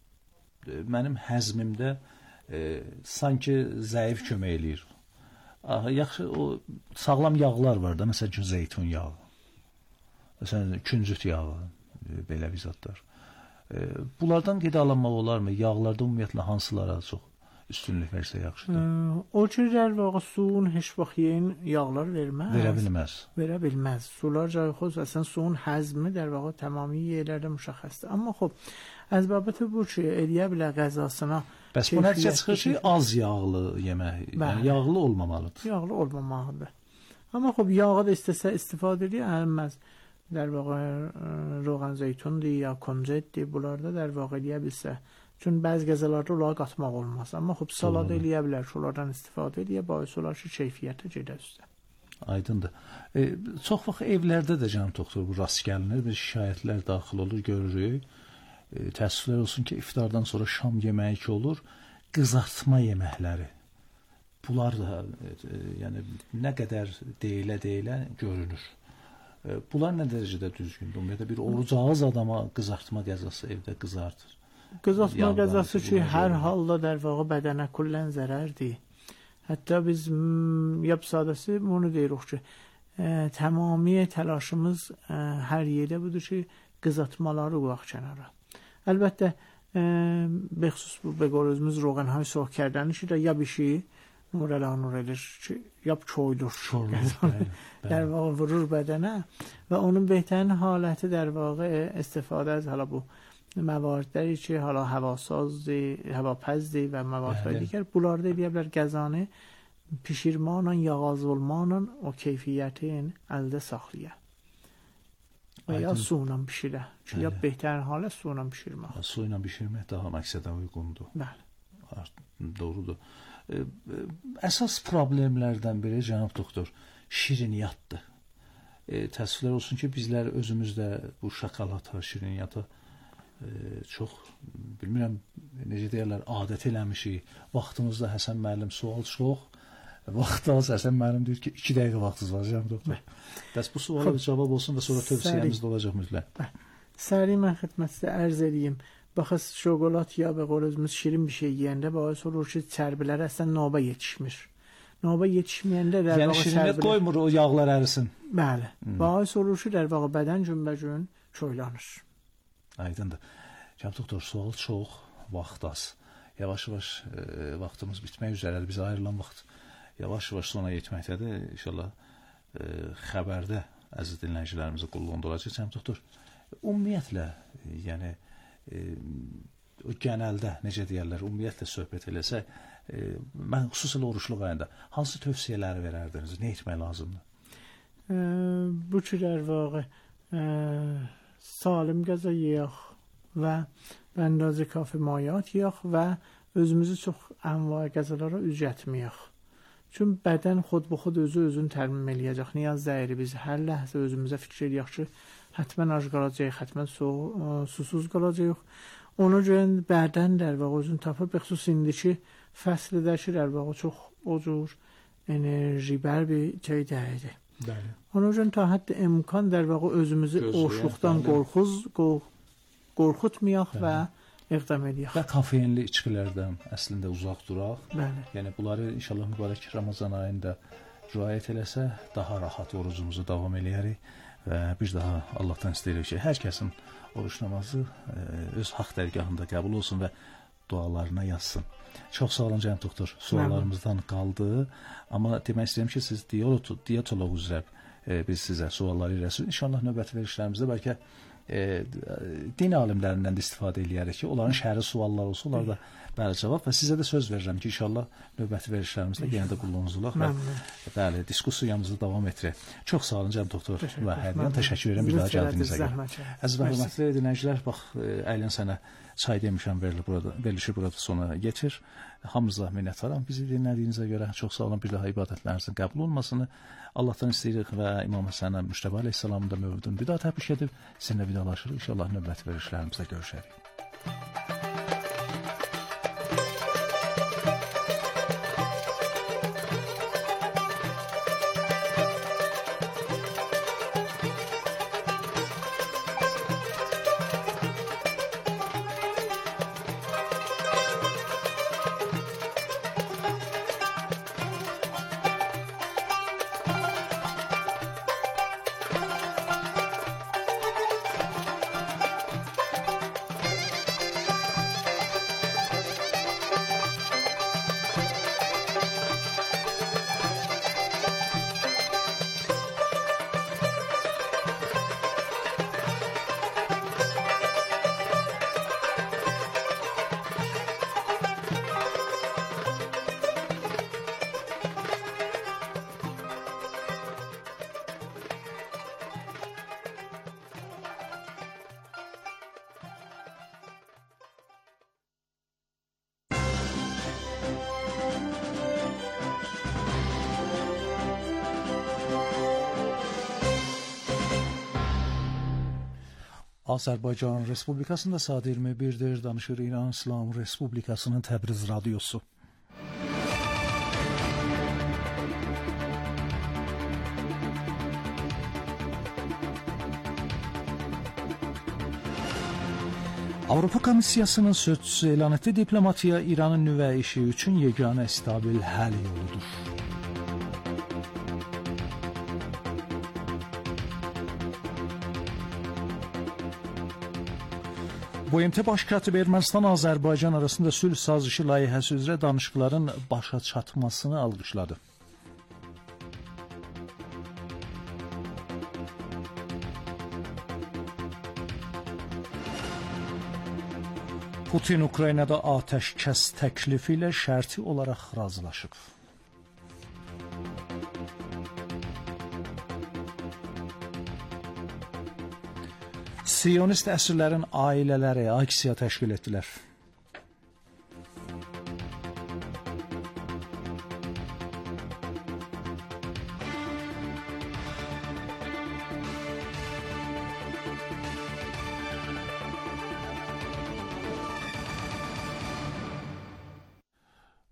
e, mənim həzmimdə e, sanki zəif kömək eləyir. Aha, yaxşı, o sağlam yağlar var da, məsələn ki, zeytun yağı, məsələn, küncüt yağı, e, belə bir zadlar. E, bunlardan qidalanmaq olarmı? Yağlarda ümumiyyətlə hansılara çox üstünlük versə yaxşıdır? E, o ki, در واقع suyun heç vaxt yeyin yağlar verməz. Verə bilməz. Verə bilməz. Sular cay xuz, əslən suyun həzmi در واقع tamami yerlərdə müşəxəsdir. Amma xub, az babət bu ki, eləyə bilər qəzasına. Bəs bu nəticə çıxır ki, az yağlı yemək, yəni yağlı olmamalıdır. Yağlı olmamalıdır. Amma xub, yağı da istəsə istifadə edir, əlməz. در واقع روغن zeytundur ya konjetdir, bunlarda در واقع eləyə bilsə. Çünki bəzi qəzalarda onları qatmaq olmaz. Amma xub, salada eləyə bilər ki, onlardan istifadə edir, bəis olar ki, keyfiyyətə gedə üstə. Aydındır. E, çox vaxt evlərdə də cənab doktor bu rast gəlinir, bir şikayətlər daxil olur, görürük. E, təəssüflər olsun ki, iftardan sonra şam yeməyi ki olur, qızartma yeməkləri. Bunlar da e, yəni nə qədər deyilə-deyilə görünür. E, bunlar nə dərəcədə düzgündür? Ümumiyyətlə bir oruc ağız adama qızartma qəzası evdə qızartır. Qızartma qəzası ki, hər halda در واقع bədənə kullən zərərdir. Hətta biz yab sadəsi bunu deyirik ki, e, tamamiy təlaşımız e, hər yerdə budur ki, qızartmaları qoyaq kənara. Əlbəttə, e, bəxsus bu bəqoruzumuz roğanهای سرخ کردنشی را یا بیشی نورالانور edir ki, ya çoydur. در واقع vurur bədənə və onun bəhtərin haləti در واقع استفاده از حالا bu مواردی ki, حالا havasazdır, havapəzdir və məvadlar digər. Bunlarda eləyə bilər qəzanı pişirmanla, yağaz olmanla o keyfiyyətin əldə saxlayır. Və ya su ilə bişirə. Ki, ya bəhtərin halət su ilə bişirmək. Su ilə bişirmək daha məqsədə uyğundur. Bəli. Doğrudur. əsas problemlərdən biri cənab doktor şirniyyatdır. E, təəssüflər olsun ki, bizlər özümüzdə bu şokolata, şirniyyata e, çox bilmirəm necə deyirlər, adət eləmişik. Vaxtımızda Həsən müəllim sual çox. Vaxtda Həsən müəllim deyir ki, iki dəqiqə vaxtınız var cənab doktor. Bəs bu suala bir cavab olsun və sonra tövsiyəmiz də olacaq mütləq. Sari mən xidmətdə ərz edeyim. Baxın şokolat ya və qoruzumuz şirin bir şey yeyəndə bəs olur ki, çərbiləri əslən nova yetişmir. Nova yetişməyəndə də yəni şirniyyat qoymur o yağlar ərisin. Bəli. Bəs olur ki, dərvə bədən günbəgün çoylanır. Aydındır. Cənab doktor, sual çox, vaxt az. Yavaş-yavaş e, vaxtımız bitmək üzrədir. Bizə ayrılan vaxt yavaş-yavaş sona yetməkdədir. İnşallah e, xəbərdə əziz dinləyicilərimizə qulluğunda olacaq. Cənab doktor, ümumiyyətlə, yəni e, o genəldə necə deyirlər, ümumiyyətlə söhbət eləsək, e, mən xüsusilə oruçluq ayında hansı tövsiyələri verərdiniz? Nə etmək lazımdır? E, bu cürər vağı e, salim qəza yeyək və bəndazı kafi mayat yeyək və özümüzü çox ənva qəzalara üzətməyək. Çünki bədən xod bu xod özü özünü təmin eləyəcək. Niyaz zəhiri biz hər ləhzə özümüzə fikir eləyək ki, hətmən ac qalacaq, hətmən su, susuz qalacaq. Ona görə bədən dərvaq özünü tapıb, xüsus indiki fəslidəki dərvaq çox o cür enerji bər bir şey dəyidi. Bəli. Ona görə ta hətta imkan dərvaq özümüzü oşluqdan qorxuz, qorxutmayaq və iqdam edək. Və kafeinli içkilərdən əslində uzaq duraq. Bəli. Yəni bunları inşallah mübarək Ramazan ayında riayət eləsə, daha rahat orucumuzu davam eləyərik və bir daha Allahdan istəyirik ki, hər kəsin oruç namazı e, öz haqq dərgahında qəbul olsun və dualarına yazsın. Çox sağ olun cənab doktor. Suallarımızdan qaldı, amma demək istəyirəm ki, siz diyetoloq üzrə e, biz sizə sualları irəlisin. İnşallah növbəti verişlərimizdə bəlkə E, din alimlərindən də istifadə eləyərək ki, onların şəhəri suallar olsa, onlar da bəli cavab və sizə də söz verirəm ki, inşallah növbəti verişlərimizdə yenə də qulluğunuz olaq və bəli, diskusiyamızı davam etdirək. Çox sağ olun cənab doktor və hərdən təşəkkür edirəm bir daha gəldiyinizə görə. Əziz və hörmətli dinləyicilər, bax, əylən sənə çay demişəm, verilir burada, verilişi burada sona yetir. Hamınıza minnətdaram bizi dinlədiyinizə görə. Çox sağ olun, bir daha ibadətlərinizin qəbul olmasını Allahdan istəyirik və İmam Həsən Müştəbə əleyhissalamın da mövludunu bir daha təbrik edib sizinlə vidalaşırıq. İnşallah növbəti verişlərimizdə görüşərik. Azərbaycan Respublikasında saat iyirmi birdir, danışır İran İslam Respublikasının Təbriz radiosu. Avropa Komissiyasının sözçüsü elan etdi, diplomatiya İranın nüvə işi üçün yeganə stabil həll yoludur. B M T Baş katibi Ermənistan-Azərbaycan arasında sülh sazişi layihəsi üzrə danışıqların başa çatmasını alqışladı. Putin Ukraynada atəşkəs təklifi ilə şərti olaraq razılaşıb. Siyonist əsirlərin ailələri aksiya təşkil etdilər.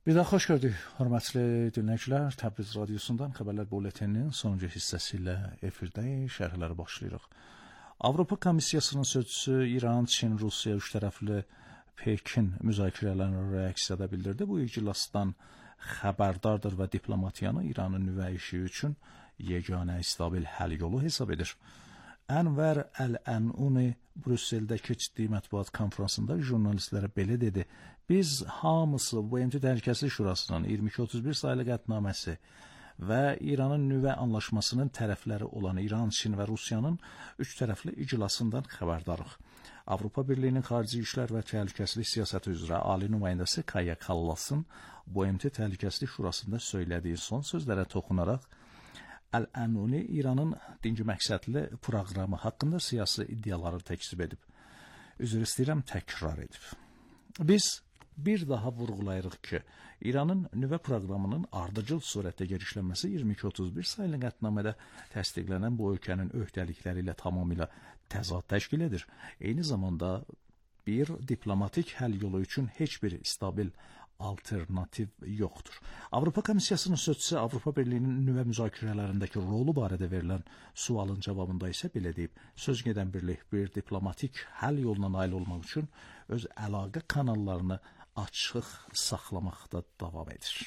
Bir daha xoş gördük, hörmətli dinləyicilər. Təbriz radiosundan xəbərlər bulletininin sonuncu hissəsi ilə efirdəyik. Şərhlərə başlayırıq. Avropa Komissiyasının sözçüsü İran, Çin, Rusiya üç tərəfli Pekin müzakirələrinə reaksiyada bildirdi. Bu iclasdan xəbərdardır və diplomatiyanı İranın nüvə işi üçün yeganə stabil həll yolu hesab edir. Ənvər Əl-Ənuni Brüsseldə keçdiyi mətbuat konfransında jurnalistlərə belə dedi: Biz hamısı B M T Təhlükəsizlik Şurasının iyirmi iki otuz bir sayılı qətnaməsi və İranın nüvə anlaşmasının tərəfləri olan İran, Çin və Rusiyanın üç tərəfli iclasından xəbərdarıq. Avropa Birliyinin Xarici İşlər və Təhlükəsizlik Siyasəti üzrə Ali nümayəndəsi Kaya Kallasın B M T Təhlükəsizlik Şurasında söylədiyi son sözlərə toxunaraq Əl-Ənuni İranın dinci məqsədli proqramı haqqında siyasi iddiaları təkzib edib. Üzr istəyirəm, təkrar edib. Biz bir daha vurğulayırıq ki, İranın nüvə proqramının ardıcıl surətdə genişlənməsi iyirmi iki otuz bir sayılı qətnamədə təsdiqlənən bu ölkənin öhdəlikləri ilə tamamilə təzad təşkil edir. Eyni zamanda bir diplomatik həll yolu üçün heç bir stabil alternativ yoxdur. Avropa Komissiyasının sözçüsü Avropa Birliyinin nüvə müzakirələrindəki rolu barədə verilən sualın cavabında isə belə deyib: söz gedən birlik bir diplomatik həll yoluna nail olmaq üçün öz əlaqə kanallarını açıq saxlamaqda davam edir.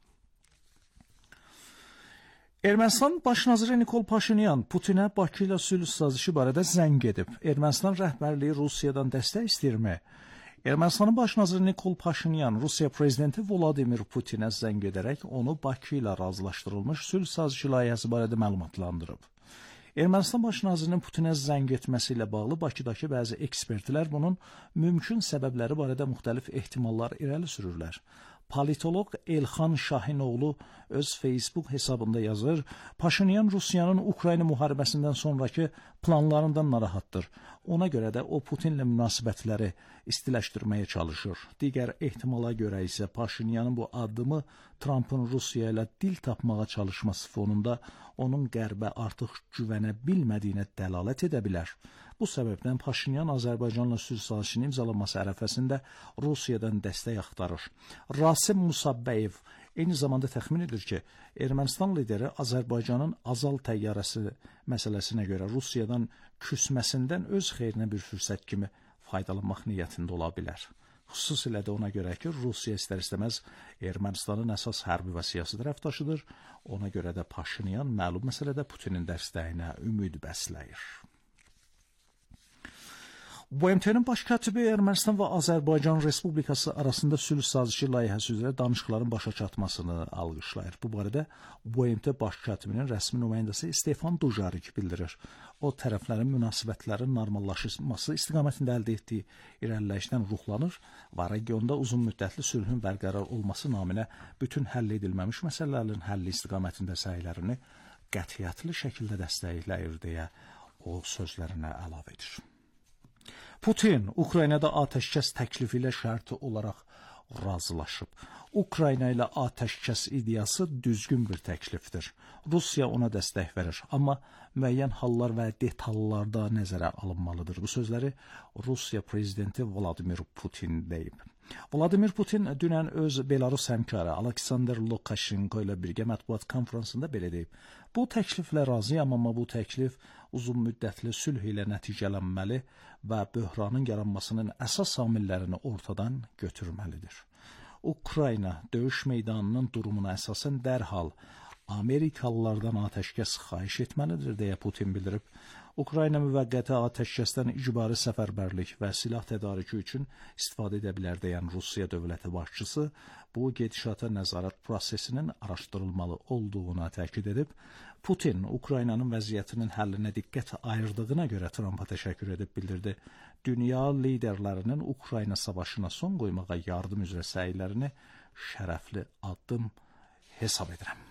Ermənistan Baş naziri Nikol Paşinyan Putinə Bakı ilə sülh sazişi barədə zəng edib. Ermənistan rəhbərliyi Rusiyadan dəstək istəyirmi? Ermənistanın Baş naziri Nikol Paşinyan Rusiya prezidenti Vladimir Putinə zəng edərək onu Bakı ilə razılaşdırılmış sülh sazişi layihəsi barədə məlumatlandırıb. Ermənistan Baş nazirinin Putinə zəng etməsi ilə bağlı Bakıdakı bəzi ekspertlər bunun mümkün səbəbləri barədə müxtəlif ehtimallar irəli sürürlər. Politolog Elxan Şahinoğlu öz Facebook hesabında yazır: Paşinyan Rusiyanın Ukrayna müharibəsindən sonraki planlarından narahatdır. Ona görə də o Putinlə münasibətləri istiləşdirməyə çalışır. Digər ehtimala görə isə Paşinyanın bu addımı Trumpın Rusiya ilə dil tapmağa çalışması fonunda onun qərbə artıq güvənə bilmədiyinə dəlalət edə bilər. Bu səbəbdən Paşinyan Azərbaycanla sülh sazişinin imzalanması ərəfəsində Rusiyadan dəstək axtarır. Rasim Musabbəyev eyni zamanda təxmin edir ki, Ermənistan lideri Azərbaycanın Azal təyyarəsi məsələsinə görə Rusiyadan küsməsindən öz xeyrinə bir fürsət kimi faydalanmaq niyyətində ola bilər. Xüsusilə də ona görə ki, Rusiya istər-istəməz Ermənistanın əsas hərbi və siyasi tərəfdaşıdır. Ona görə də Paşinyan məlum məsələdə Putinin dəstəyinə ümid bəsləyir. B M T-nin baş katibi Ermənistan və Azərbaycan Respublikası arasında sülh sazişi layihəsi üzrə danışıqların başa çatmasını alqışlayır. Bu barədə B M T baş katibinin rəsmi nümayəndəsi Stefan Dujarrik bildirir. O, tərəflərin münasibətlərin normallaşması istiqamətində əldə etdiyi irəliləyişdən ruhlanır və regionda uzun müddətli sülhün bərqərar olması naminə bütün həll edilməmiş məsələlərin həlli istiqamətində səylərini qətiyyətli şəkildə dəstəkləyir deyə o sözlərinə əlavə edir. Putin Ukraynada atəşkəs təklifi ilə şərti olaraq razılaşıb. Ukrayna ilə atəşkəs ideyası düzgün bir təklifdir. Rusiya ona dəstək verir, amma müəyyən hallar və detallarda nəzərə alınmalıdır. Bu sözləri Rusiya prezidenti Vladimir Putin deyib. Vladimir Putin dünən öz Belarus həmkarı Aleksandr Lukashenko ilə birgə mətbuat konfransında belə deyib: Bu təkliflə razıyam, amma bu təklif uzun müddətli sülh ilə nəticələnməli və böhranın yaranmasının əsas amillərini ortadan götürməlidir. Ukrayna döyüş meydanının durumuna əsasən dərhal Amerikalılardan atəşkəs xahiş etməlidir deyə Putin bildirib. Ukrayna müvəqqəti atəşkəsdən icbari səfərbərlik və silah tədarükü üçün istifadə edə bilər deyən Rusiya dövləti başçısı bu gedişata nəzarət prosesinin araşdırılmalı olduğuna təkid edib. Putin Ukraynanın vəziyyətinin həllinə diqqət ayırdığına görə Trumpa təşəkkür edib bildirdi. Dünya liderlərinin Ukrayna savaşına son qoymağa yardım üzrə səylərini şərəfli addım hesab edirəm.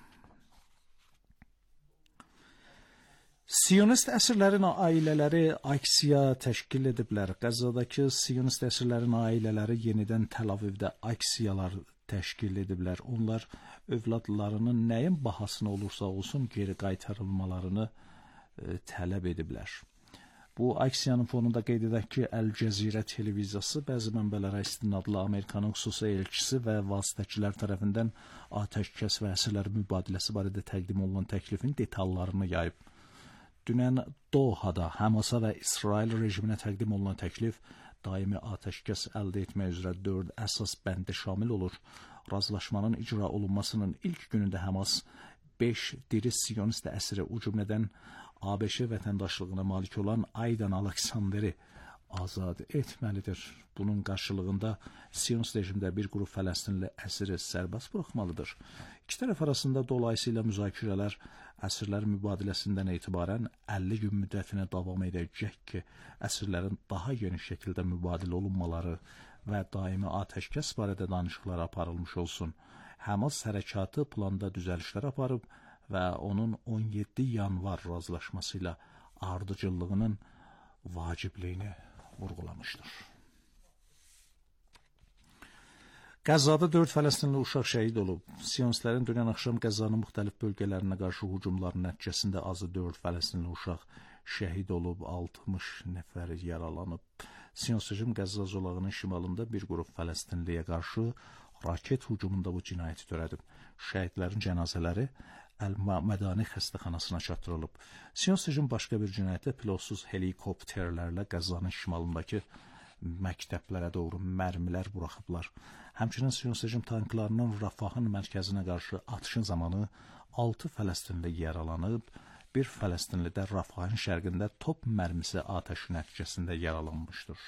Siyonist əsirlərin ailələri aksiya təşkil ediblər. Qəzzadakı Siyonist əsirlərin ailələri yenidən Tel Avivdə aksiyalar təşkil ediblər. Onlar övladlarının nəyin bahasına olursa olsun geri qaytarılmalarını e, tələb ediblər. Bu aksiyanın fonunda qeyd edək ki, Əl Cəzirə televiziyası bəzi mənbələrə istinadla Amerikanın xüsusi elçisi və vasitəçilər tərəfindən atəşkəs və əsirlər mübadiləsi barədə təqdim olunan təklifin detallarını yayıb. Dünən Dohada Hamasa və İsrail rejiminə təqdim olunan təklif daimi atəşkəs əldə etmək üzrə dörd əsas bəndə şamil olur. Razılaşmanın icra olunmasının ilk günündə Hamas beş diri siyonist əsiri, o cümlədən A B Ş vətəndaşlığına malik olan Aydan Aleksanderi azad etməlidir. Bunun qarşılığında siyonist rejimdə bir qrup Fələstinli əsiri sərbəst buraxmalıdır. İki tərəf arasında dolayısıyla müzakirələr əsirlər mübadiləsindən etibarən əlli gün müddətinə davam edəcək ki, əsirlərin daha geniş şəkildə mübadilə olunmaları və daimi atəşkəs barədə danışıqlar aparılmış olsun. Hamas hərəkatı planda düzəlişlər aparıb və onun on yeddi yanvar razılaşması ilə ardıcıllığının vacibliyini vurğulamışdır. Qəzzada dörd Fələstinli uşaq şəhid olub. Siyonistlərin dünən axşam Qəzzanın müxtəlif bölgələrinə qarşı hücumların nəticəsində azı dörd Fələstinli uşaq şəhid olub, altmış nəfər yaralanıb. Siyonist rejim Qəzza zolağının şimalında bir qrup Fələstinliyə qarşı raket hücumunda bu cinayəti törədib. Şəhidlərin cənazələri Əl-Mədani xəstəxanasına çatdırılıb. Siyonist rejim başqa bir cinayətdə pilotsuz helikopterlərlə Qəzzanın şimalındakı məktəblərə doğru mərmilər buraxıblar. Həmçinin Siyonist rejim tanklarının Rafahın mərkəzinə qarşı atışın zamanı altı Fələstinli yaralanıb, bir Fələstinli də Rafahın şərqində top mərmisi atəşi nəticəsində yaralanmışdır.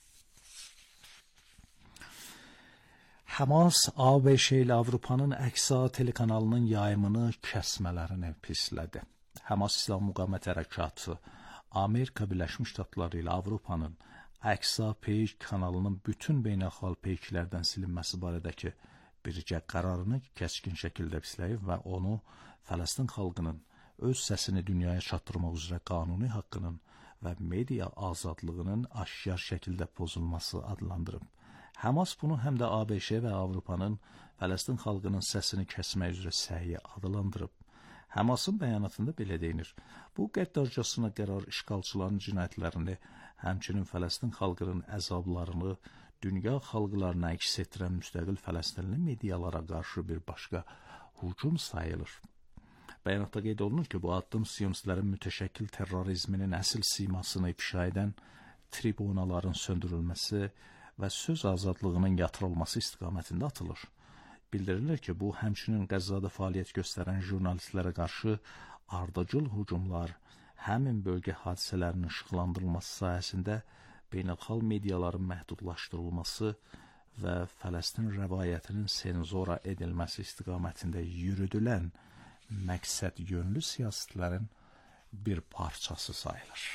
Hamas A B Ş ilə Avropanın Əksa telekanalının yayımını kəsmələrini pislədi. Hamas İslam Müqavimət Hərəkatı Amerika Birləşmiş Ştatları ilə Avropanın Əksa peyk kanalının bütün beynəlxalq peyklərdən silinməsi barədəki bircə qərarını kəskin şəkildə pisləyib və onu Fələstin xalqının öz səsini dünyaya çatdırmaq üzrə qanuni haqqının və media azadlığının aşkar şəkildə pozulması adlandırıb. Hamas bunu həm də A B Ş və Avropanın Fələstin xalqının səsini kəsmək üzrə səyi adlandırıb. Hamasın bəyanatında belə deyilir. Bu qəddarcasına qərar işğalçıların cinayətlərini, həmçinin Fələstin xalqının əzablarını dünya xalqlarına əks etdirən müstəqil Fələstinli medialara qarşı bir başqa hücum sayılır. Bəyanatda qeyd olunur ki, bu addım siyonistlərin mütəşəkkil terrorizminin əsl simasını ifşa edən tribunaların söndürülməsi və söz azadlığının yatırılması istiqamətində atılır. Bildirilir ki, bu həmçinin Qəzzada fəaliyyət göstərən jurnalistlərə qarşı ardıcıl hücumlar, həmin bölgə hadisələrinin işıqlandırılması sayəsində beynəlxalq mediaların məhdudlaşdırılması və Fələstin rəvayətinin senzora edilməsi istiqamətində yürüdülən məqsəd yönlü siyasətlərin bir parçası sayılır.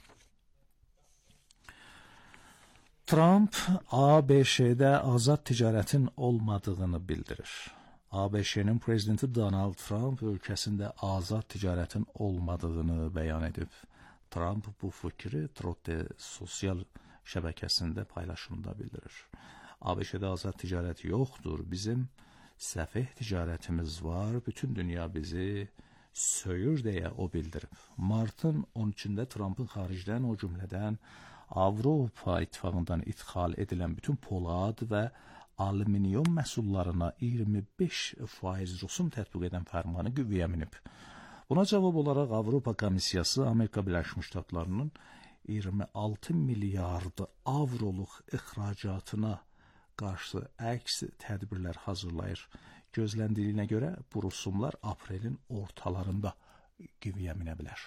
Trump A B Ş-də azad ticarətin olmadığını bildirir. A B Ş-nin prezidenti Donald Trump ölkəsində azad ticarətin olmadığını bəyan edib. Trump bu fikri Truth sosial şəbəkəsində paylaşımda bildirir. A B Ş-də azad ticarət yoxdur, bizim səfeh ticarətimiz var, bütün dünya bizi söyür deyə o bildirib. Martın on üçündə Trumpın xaricdən, o cümlədən Avropa İttifaqından ixal edilən bütün polad və alüminium məhsullarına iyirmi beş faiz rüsum tətbiq edən fərmanı qüvvəyə minib. Buna cavab olaraq Avropa Komissiyası Amerika Birləşmiş Ştatlarının iyirmi altı milyard avroluq ixracatına qarşı əks tədbirlər hazırlayır. Gözləndiyinə görə bu rüsumlar aprelin ortalarında qüvvəyə minə bilər.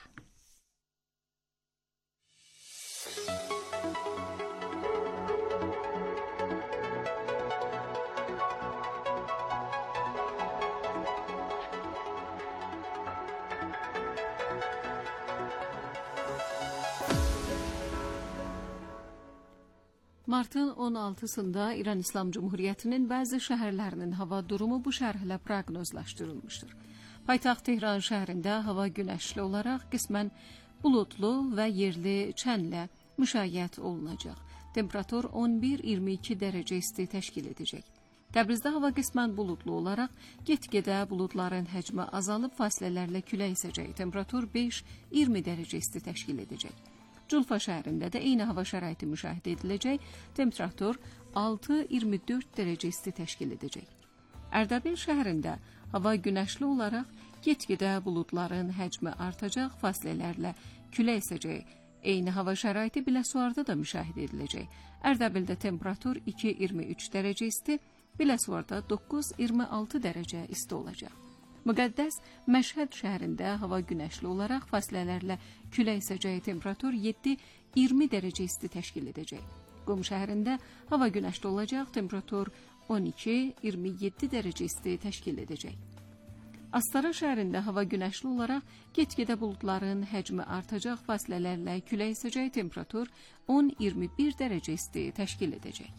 Martın on altısında İran İslam Cumhuriyyətinin bəzi şəhərlərinin hava durumu bu şərhlə proqnozlaşdırılmışdır. Paytaxt Tehran şəhərində hava günəşli olaraq qismən bulutlu və yerli çənlə müşayiət olunacaq. Temperatur on bir iyirmi iki dərəcə isti təşkil edəcək. Təbrizdə hava qismən bulutlu olaraq get-gedə buludların həcmi azalıb fasilələrlə külək əsəcək. Temperatur beş iyirmi dərəcə isti təşkil edəcək. Culfa şəhərində də eyni hava şəraiti müşahidə ediləcək. Temperatur altı iyirmi dörd dərəcə isti təşkil edəcək. Ərdəbil şəhərində hava günəşli olaraq get-gedə buludların həcmi artacaq, fasilələrlə külək əsəcək. Eyni hava şəraiti Biləsuvarda da müşahidə ediləcək. Ərdəbildə temperatur iki iyirmi üç dərəcə isti, Biləsuvarda doqquz iyirmi altı dərəcə isti olacaq. Müqəddəs Məşhəd şəhərində hava günəşli olaraq fasilələrlə külək əsəcək, temperatur yeddi iyirmi dərəcə isti təşkil edəcək. Qum şəhərində hava günəşli olacaq, temperatur on iki iyirmi yeddi dərəcə isti təşkil edəcək. Astara şəhərində hava günəşli olaraq get-gedə buludların həcmi artacaq, fasilələrlə külək əsəcək, temperatur on iyirmi bir dərəcə isti təşkil edəcək.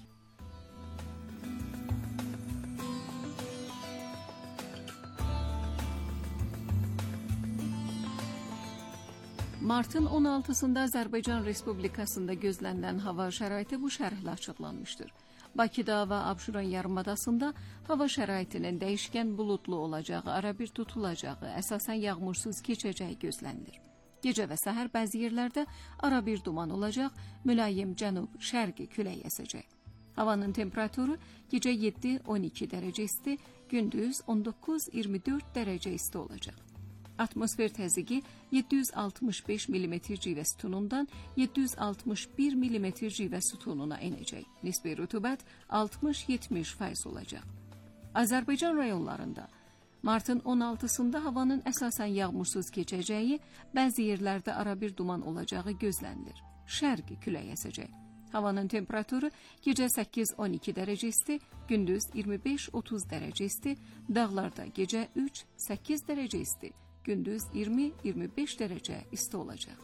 Martın on altısında Azərbaycan Respublikasında gözlənilən hava şəraiti bu şərhlə açıqlanmışdır. Bakıda və Abşeron yarımadasında hava şəraitinin dəyişkən buludlu olacağı, arabir tutulacağı, əsasən yağmursuz keçəcəyi gözlənilir. Gecə və səhər bəzi yerlərdə arabir duman olacaq, mülayim cənub-şərqi külək əsəcək. Havanın temperaturu gecə yeddi on iki dərəcə isti, gündüz on doqquz iyirmi dörd dərəcə isti olacaq. Atmosfer təzyiqi yeddi yüz altmış beş millimetr civə sütunundan yeddi yüz altmış bir millimetr civə sütununa enəcək. Nisbi rütubət altmış yetmiş faiz olacaq. Azərbaycan rayonlarında martın on altısında havanın əsasən yağmursuz keçəcəyi, bəzi yerlərdə arabir duman olacağı gözlənilir. Şərqi külək əsəcək. Havanın temperaturu gecə səkkiz on iki dərəcə isti, gündüz iyirmi beş otuz dərəcə isti, dağlarda gecə üç səkkiz dərəcə isti, gündüz iyirmi iyirmi beş dərəcə isti olacaq.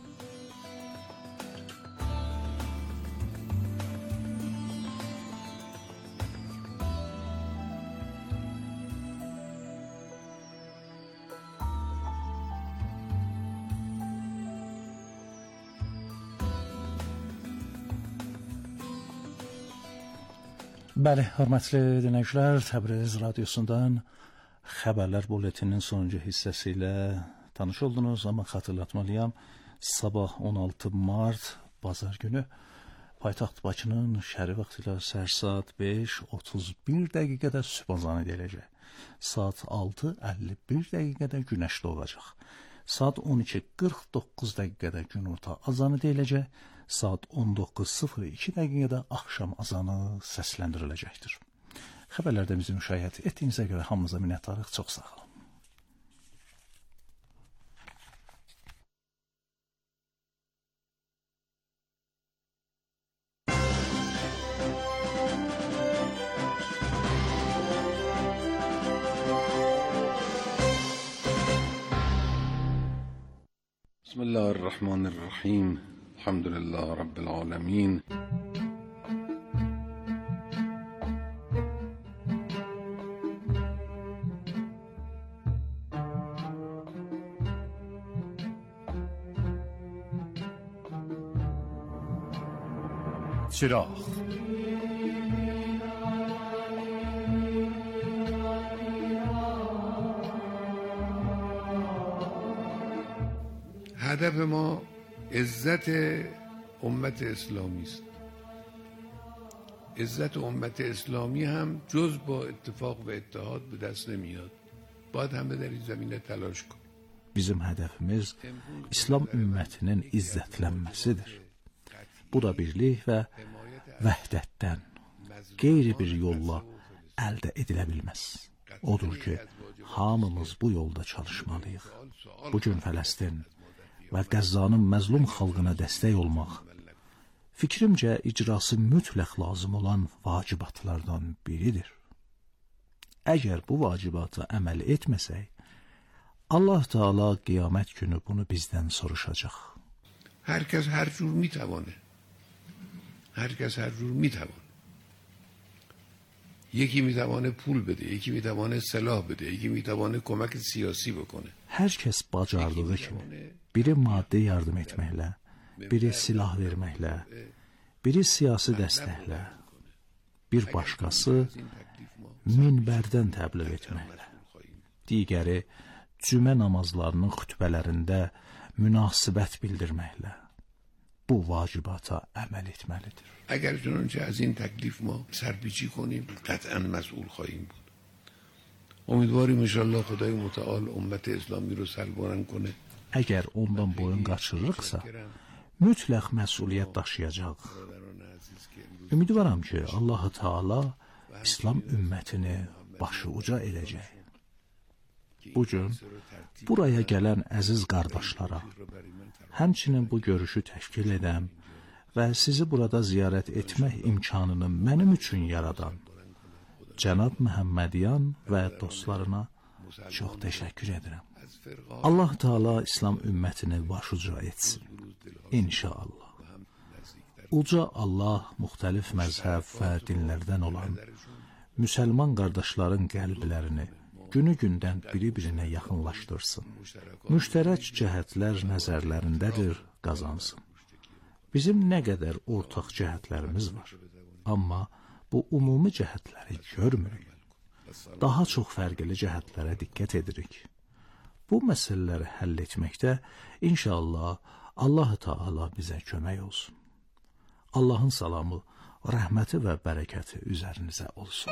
Bəli, hörmətli dinləyicilər, Təbriz radiosundan xəbərlər bulletinin sonuncu hissəsi ilə tanış oldunuz, amma xatırlatmalıyam, sabah on altı mart bazar günü paytaxt Bakının şəhəri vaxtı ilə səhər saat beş otuz bir dəqiqədə sübh azanı ediləcək. Saat altı əlli bir dəqiqədə günəşli olacaq. Saat on iki qırx doqquz dəqiqədə günorta azanı ediləcək. Saat on doqquz sıfır iki dəqiqədə axşam azanı səsləndiriləcəkdir. Xəbərlərdə bizi müşahidə etdiyinizə görə hamınıza minnətdarıq. Çox sağ olun. Bismillahirrahmanirrahim. Elhamdülillah Rabbil alemin. چراغ هدف ما عزت امت اسلامی است. عزت امت اسلامی هم جز با اتفاق و اتحاد به دست نمیاد. باید همه در این زمینه تلاش کن. Bizim hədəfimiz İslam ümmətinin izzətlənməsidir. Bu da birlik və vəhdətdən qeyri bir yolla əldə edilə bilməz. Odur ki, hamımız bu yolda çalışmalıyıq. Bugün Fələstin və Qəzzanın məzlum xalqına dəstək olmaq, fikrimcə icrası mütləq lazım olan vacibatlardan biridir. Əgər bu vacibata əməl etməsək, Allah Teala qiyamət günü bunu bizdən soruşacaq. Hər kəs hər cür میتوانه. هر کس هر جور میتوانه. یکی میتوانه پول بده، یکی میتوانه سلاح بده، یکی میتوانه کمک siyasi بکنه. Hər kəs bacardığı kimi, biri maddi yardım etməklə, biri silah verməklə, biri siyasi dəstəklə, bir başqası minbərdən təbliğ etməklə, digəri cümə namazlarının xütbələrində münasibət bildirməklə, bu vacibata əməl etməlidir. اگر چنانچه از این تکلیف ما سرپیچی کنیم قطعا مسئول خواهیم بود. امیدواریم انشالله خدای متعال امت اسلامی رو سربلند کنه. Əgər ondan boyun qaçırırıqsa, mütləq məsuliyyət daşıyacaq. Ümidvaram ki, Allah-u Teala İslam ümmətini başı uca edəcək. Bugün buraya gələn əziz qardaşlara, həmçinin bu görüşü təşkil edən və sizi burada ziyarət etmək imkanını mənim üçün yaradan Cənab Məhəmmədyan və dostlarına çox təşəkkür edirəm. Allah Teala İslam ümmətini başuca etsin. İnşallah. Uca Allah müxtəlif məzhəb və dinlərdən olan müsəlman qardaşların qəlblərini günü-gündən biri-birinə yaxınlaşdırsın. Müştərək cəhətlər nəzərlərindədir, qazansın. Bizim nə qədər ortaq cəhətlərimiz var, amma bu ümumi cəhətləri görmürük. Daha çox fərqli cəhətlərə diqqət edirik. Bu məsələləri həll etməkdə inşallah Allah-u Teala bizə kömək olsun. Allahın salamı, rəhməti və bərəkəti üzərinizə olsun.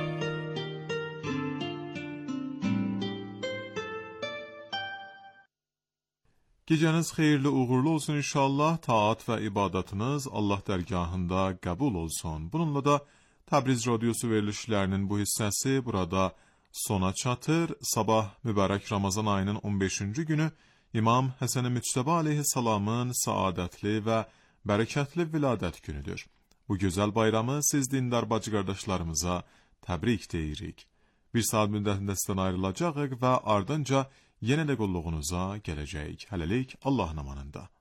Gecəniz xeyirli, uğurlu olsun inşallah. Taat və ibadətiniz Allah dərgahında qəbul olsun. Bununla da Təbriz Radiosu verilişlərinin bu hissəsi burada sona çatır. Sabah mübarək Ramazan ayının on beşinci günü İmam Həsən-i Müctəbə aleyhissalamın saadətli və bərəkətli viladət günüdür. Bu gözəl bayramı siz dindar bacı qardaşlarımıza təbrik deyirik. Bir saat müddətində sizdən ayrılacağıq və ardınca yenə də qulluğunuza gələcəyik. Hələlik Allahın amanında.